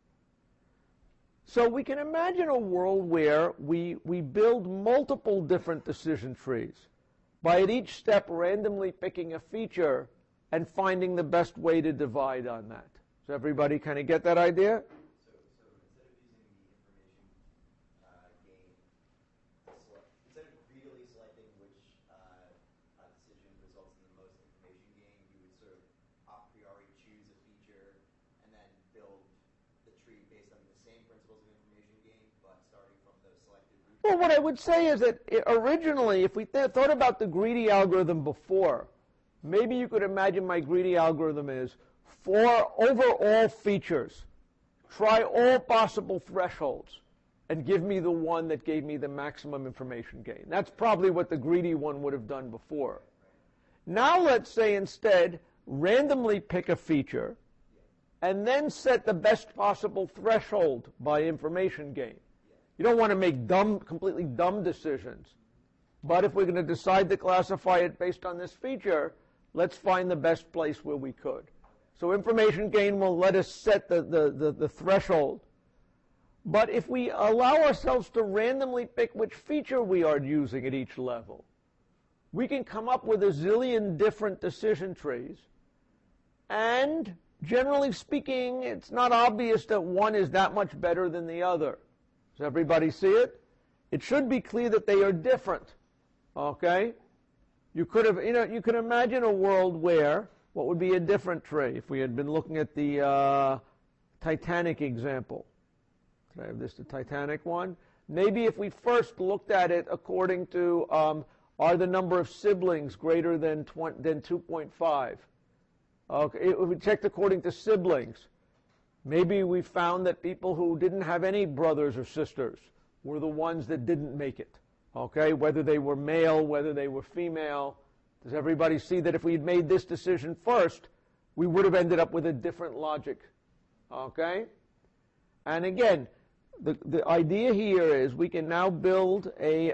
So we can imagine a world where we build multiple different decision trees by at each step randomly picking a feature and finding the best way to divide on that. Does everybody kind of get that idea? So instead of using the information gain, instead of greedily selecting which decision results in the most information gain, you would sort of a priori choose a feature and then build the tree based on the same principles of information gain, but starting from the selected root. Well, what I would say is that originally, if we thought about the greedy algorithm before, maybe you could imagine my greedy algorithm is for over all features, try all possible thresholds, and give me the one that gave me the maximum information gain. That's probably what the greedy one would have done before. Now let's say instead, randomly pick a feature, and then set the best possible threshold by information gain. You don't want to make completely dumb decisions. But if we're going to decide to classify it based on this feature, let's find the best place where we could. So information gain will let us set the threshold. But if we allow ourselves to randomly pick which feature we are using at each level, we can come up with a zillion different decision trees. And generally speaking, it's not obvious that one is that much better than the other. Does everybody see it? It should be clear that they are different. Okay? You could have, you can imagine a world where what would be a different tree if we had been looking at the Titanic example. Can I have this, the Titanic one? Maybe if we first looked at it according to are the number of siblings greater than 2.5? Okay, if we checked according to siblings, maybe we found that people who didn't have any brothers or sisters were the ones that didn't make it. Okay, whether they were male, whether they were female. Does everybody see that if we had made this decision first, we would have ended up with a different logic? Okay? And again, the idea here is we can now build a,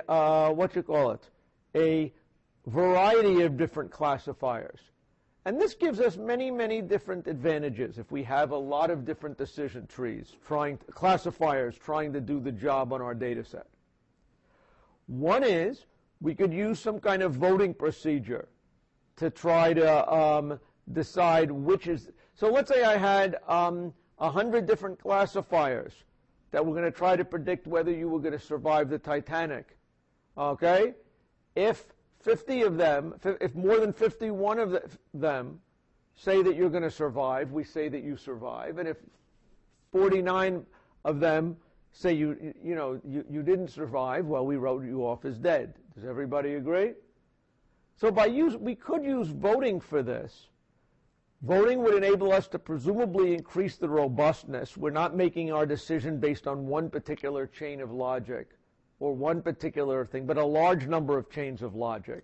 a variety of different classifiers. And this gives us many, many different advantages if we have a lot of different decision trees, classifiers trying to do the job on our data set. One is we could use some kind of voting procedure to try to decide which is. So let's say I had 100 different classifiers that were going to try to predict whether you were going to survive the Titanic. Okay? If 50 of them, if more than 51 of them say that you're going to survive, we say that you survive. And if 49 of them say you didn't survive, well, we wrote you off as dead. Does everybody agree? So we could use voting for this. Voting would enable us to presumably increase the robustness. We're not making our decision based on one particular chain of logic or one particular thing, but a large number of chains of logic.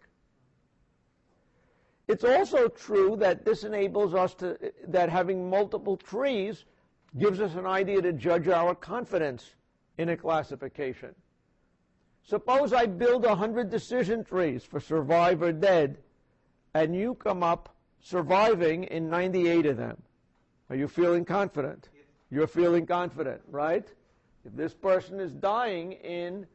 It's also true that this enables us that having multiple trees gives us an idea to judge our confidence in a classification. Suppose I build 100 decision trees for survive or dead, and you come up surviving in 98 of them. Are you feeling confident? You're feeling confident, right? If this person is dying in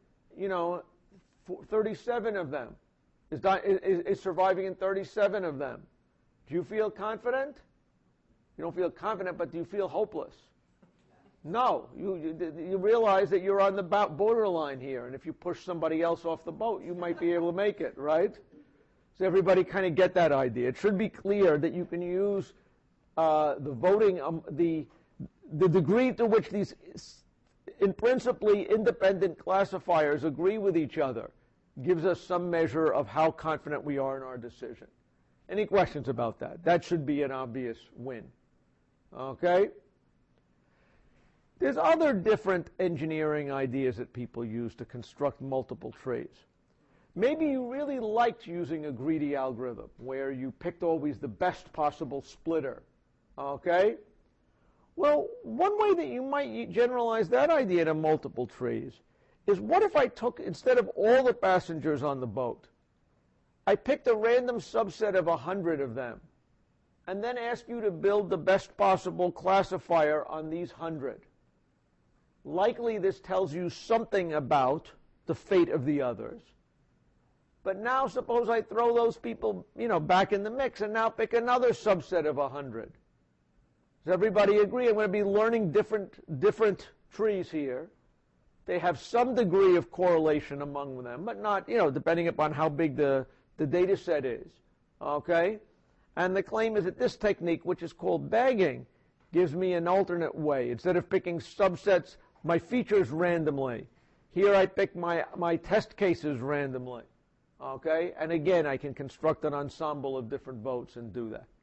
37 of them, is surviving in 37 of them. Do you feel confident? You don't feel confident, but do you feel hopeless? No. You realize that you're on the borderline here, and if you push somebody else off the boat, you might be able to make it, right? So everybody kind of get that idea. It should be clear that you can use the voting, the degree to which these in principally independent classifiers agree with each other gives us some measure of how confident we are in our decision. Any questions about that? That should be an obvious win. Okay? There's other different engineering ideas that people use to construct multiple trees. Maybe you really liked using a greedy algorithm where you picked always the best possible splitter. Okay? Well, one way that you might generalize that idea to multiple trees is what if I took, instead of all the passengers on the boat, I picked a random subset of 100 of them and then asked you to build the best possible classifier on these 100. Likely this tells you something about the fate of the others. But now suppose I throw those people, back in the mix and now pick another subset of 100. Does everybody agree? I'm going to be learning different trees here. They have some degree of correlation among them, but not, depending upon how big the data set is. Okay? And the claim is that this technique, which is called bagging, gives me an alternate way. Instead of picking subsets, my features randomly, here I pick my test cases randomly. Okay? And again, I can construct an ensemble of different votes and do that.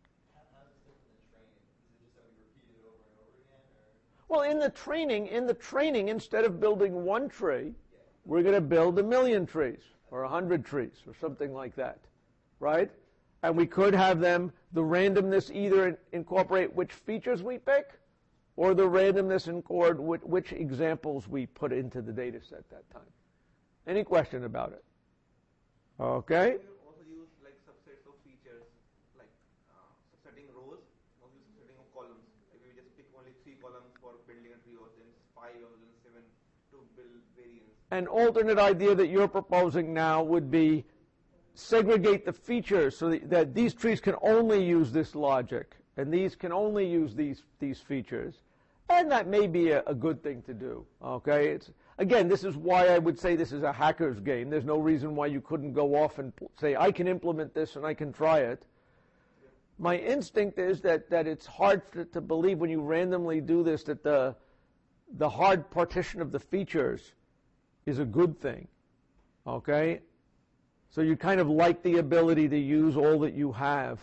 Well, in the training, instead of building one tree, we're going to build 1,000,000 trees, or 100 trees, or something like that, right? And we could have the randomness either incorporate which features we pick, or the randomness incorporate which examples we put into the data set at that time. Any question about it? Okay? You also use subsets of features, subsetting rows, also subsetting of columns. If you just pick only 3 columns for building a tree, or then 5 or then 7 to build variants. An alternate idea that you're proposing now would be segregate the features so that these trees can only use this logic, and these can only use these features. And that may be a good thing to do. Okay? Again, this is why I would say this is a hacker's game. There's no reason why you couldn't go off and say, I can implement this and I can try it. My instinct is that it's hard to believe when you randomly do this that the hard partition of the features is a good thing. Okay? So you kind of like the ability to use all that you have.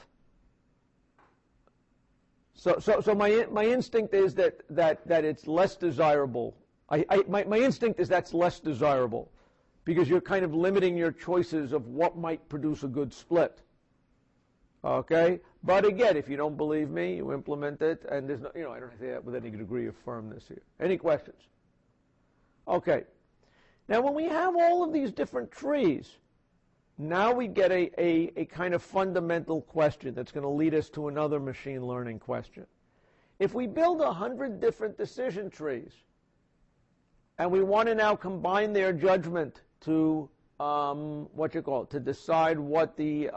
So my instinct is that it's less desirable. My instinct is that's less desirable because you're kind of limiting your choices of what might produce a good split. Okay? But again, if you don't believe me, you implement it, and there's no, I don't say that with any degree of firmness here. Any questions? Okay. Now, when we have all of these different trees, now we get a kind of fundamental question that's going to lead us to another machine learning question. If we build 100 different decision trees, and we want to now combine their judgment to to decide what the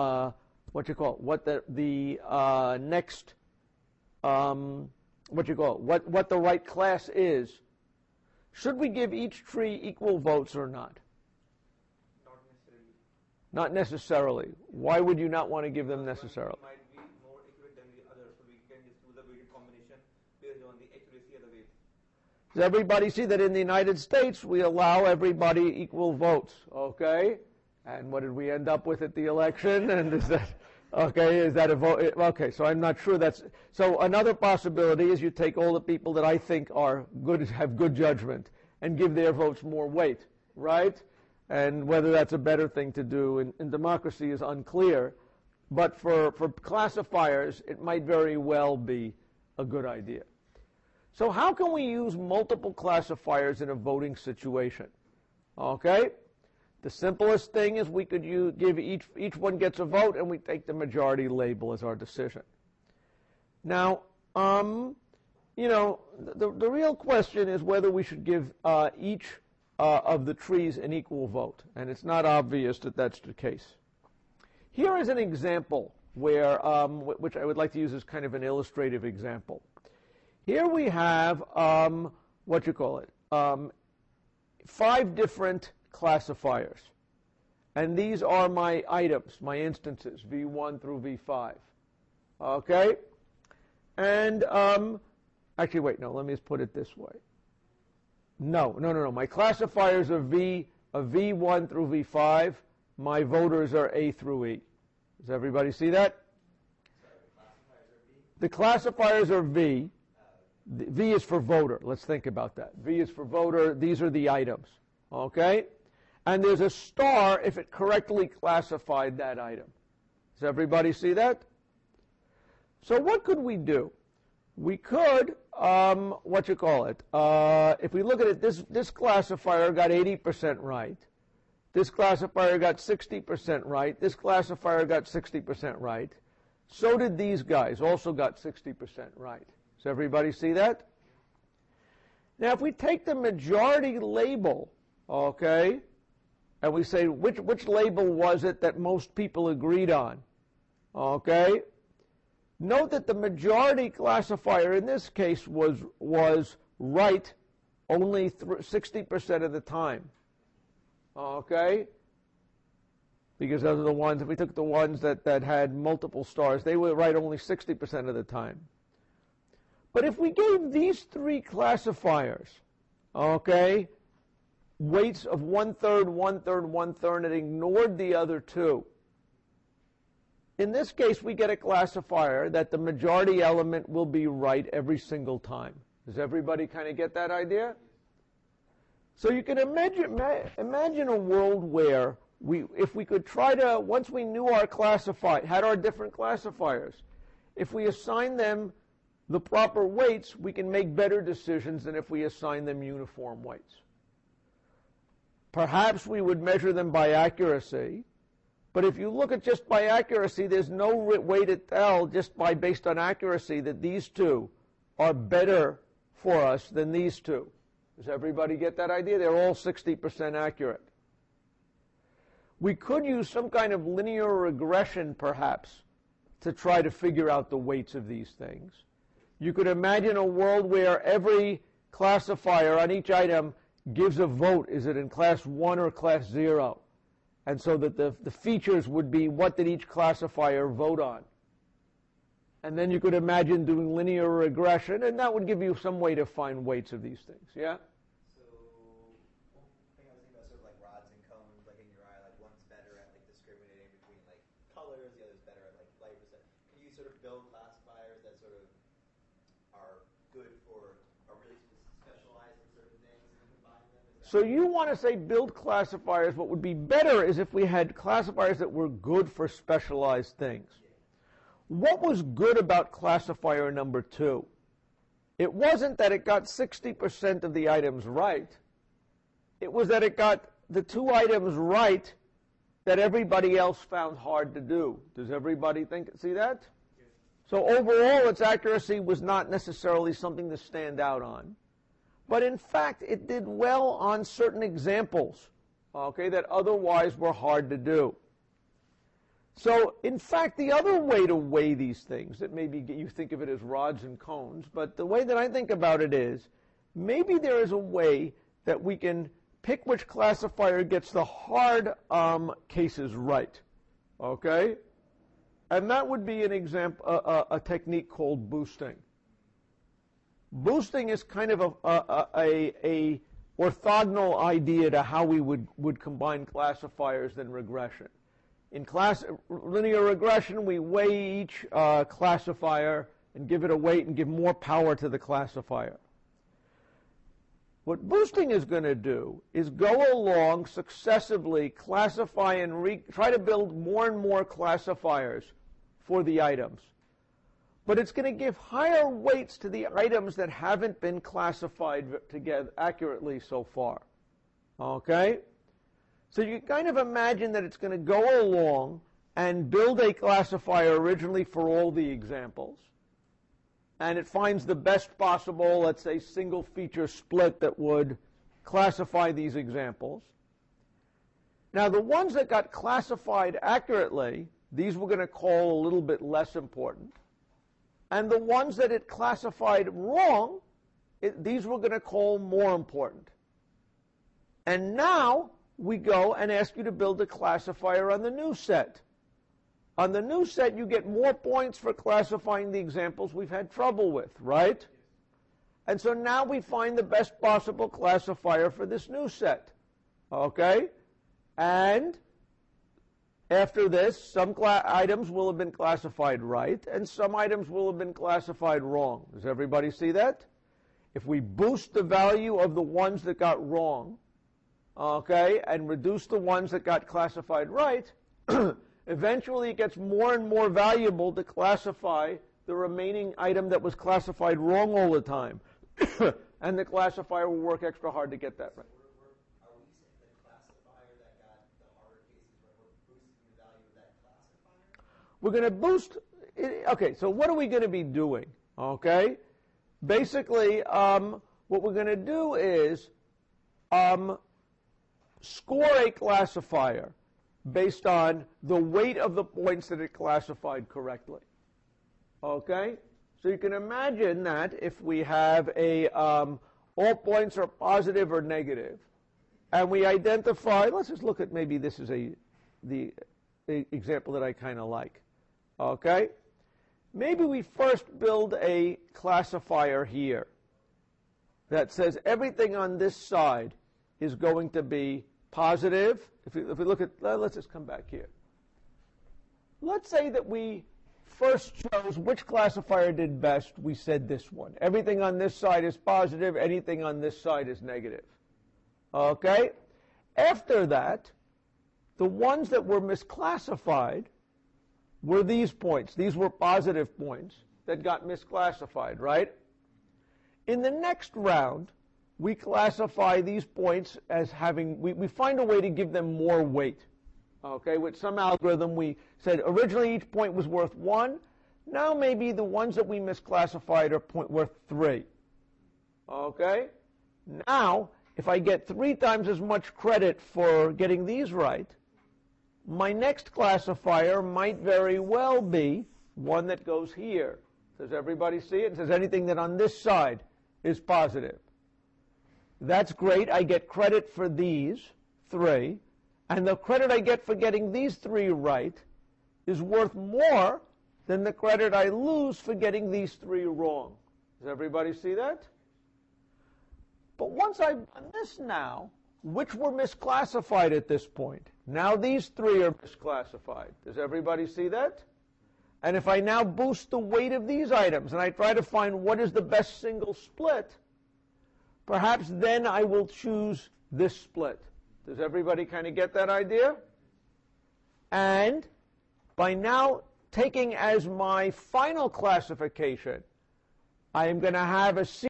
next what the right class is, should we give each tree equal votes or not? Not necessarily. Not necessarily. Why would you not want to give them One necessarily? might be more accurate than the other, so we can just do the weighted combination based on the accuracy of the weights. Does everybody see that in the United States we allow everybody equal votes? Okay? And what did we end up with at the election? And is that okay? Is that a vote? Okay, so I'm not sure that's so. Another possibility is you take all the people that I think are good, have good judgment, and give their votes more weight, right? And whether that's a better thing to do in democracy is unclear. But for classifiers, it might very well be a good idea. So how can we use multiple classifiers in a voting situation? Okay? The simplest thing is we could give each one gets a vote, and we take the majority label as our decision. Now, the real question is whether we should give each of the trees an equal vote, and it's not obvious that that's the case. Here is an example where, which I would like to use as kind of an illustrative example. Here we have, 5 different classifiers. And these are my items, my instances, V1 through V5. Okay? And, actually, wait, no, let me just put it this way. No. My classifiers are V1 through V5. My voters are A through E. Does everybody see that? The classifiers are V. V is for voter. Let's think about that. V is for voter. These are the items. Okay? And there's a star if it correctly classified that item. Does everybody see that? So what could we do? We could, if we look at it, this classifier got 80% right. This classifier got 60% right. This classifier got 60% right. So did these guys, also got 60% right. Does everybody see that? Now, if we take the majority label, okay, and we say which label was it that most people agreed on, okay, note that the majority classifier in this case was right only 60% of the time, okay, because those are the ones, if we took the ones that had multiple stars, they were right only 60% of the time. But if we gave these 3 classifiers, okay, weights of 1/3, 1/3, 1/3, and ignored the other 2, in this case we get a classifier that the majority element will be right every single time. Does everybody kind of get that idea? So you can imagine a world where if we could try to, once we knew our had our different classifiers, if we assign them the proper weights, we can make better decisions than if we assign them uniform weights. Perhaps we would measure them by accuracy, but if you look at just by accuracy, there's no way to tell just based on accuracy that these 2 are better for us than these 2. Does everybody get that idea? They're all 60% accurate. We could use some kind of linear regression, perhaps, to try to figure out the weights of these things. You could imagine a world where every classifier on each item gives a vote. Is it in class 1 or class 0? And so that the features would be what did each classifier vote on. And then you could imagine doing linear regression, and that would give you some way to find weights of these things. Yeah? So, one thing I was thinking about sort of like rods and cones, like in your eye, like one's better at like discriminating between like colors, the other's better at like light percent. Can you sort of build classifiers that sort of are good for, are really specialized in certain things and combine them? So you want to say build classifiers. What would be better is if we had classifiers that were good for specialized things. What was good about classifier number 2? It wasn't that it got 60% of the items right. It was that it got the two items right that everybody else found hard to do. Does everybody see that? So overall, its accuracy was not necessarily something to stand out on. But in fact, it did well on certain examples, okay, that otherwise were hard to do. So, in fact, the other way to weigh these things, that maybe you think of it as rods and cones, but the way that I think about it is, maybe there is a way that we can pick which classifier gets the hard cases right, okay? And that would be an example, a technique called boosting. Boosting is kind of a orthogonal idea to how we would combine classifiers than regression. In linear regression, we weigh each classifier and give it a weight and give more power to the classifier. What boosting is going to do is go along successively, classify and try to build more and more classifiers for the items. But it's going to give higher weights to the items that haven't been classified together accurately so far. Okay? So you kind of imagine that it's going to go along and build a classifier originally for all the examples. And it finds the best possible, let's say, single feature split that would classify these examples. Now, the ones that got classified accurately, these we're going to call a little bit less important. And the ones that it classified wrong, these we're going to call more important. And now we go and ask you to build a classifier on the new set. On the new set, you get more points for classifying the examples we've had trouble with, right? And so now we find the best possible classifier for this new set. Okay? And after this, some items will have been classified right, and some items will have been classified wrong. Does everybody see that? If we boost the value of the ones that got wrong, okay, and reduce the ones that got classified right, eventually it gets more and more valuable to classify the remaining item that was classified wrong all the time. And the classifier will work extra hard to get that right. Are we saying the classifier that got the harder cases right, we're boosting the value of that classifier? We're going to boost, okay, so what are we going to be doing? Okay? Basically, what we're going to do is score a classifier based on the weight of the points that it classified correctly. Okay? So you can imagine that if we have all points are positive or negative, and we identify, let's just look at maybe this is the example that I kind of like. Okay? Maybe we first build a classifier here that says everything on this side is going to be positive. If we look at, let's just come back here. Let's say that we first chose which classifier did best. We said this one. Everything on this side is positive. Anything on this side is negative. Okay? After that, the ones that were misclassified were these points. These were positive points that got misclassified, right? In the next round, we classify these points as having, we find a way to give them more weight. Okay, with some algorithm we said originally each point was worth 1. Now maybe the ones that we misclassified are worth 3. Okay? Now, if I get 3 times as much credit for getting these right, my next classifier might very well be one that goes here. Does everybody see it? It says anything that on this side is positive. That's great. I get credit for these 3. And the credit I get for getting these 3 right is worth more than the credit I lose for getting these 3 wrong. Does everybody see that? But once I've done this now, which were misclassified at this point? Now these 3 are misclassified. Does everybody see that? And if I now boost the weight of these items and I try to find what is the best single split, perhaps then I will choose this split. Does everybody kind of get that idea? And by now taking as my final classification, I am going to have a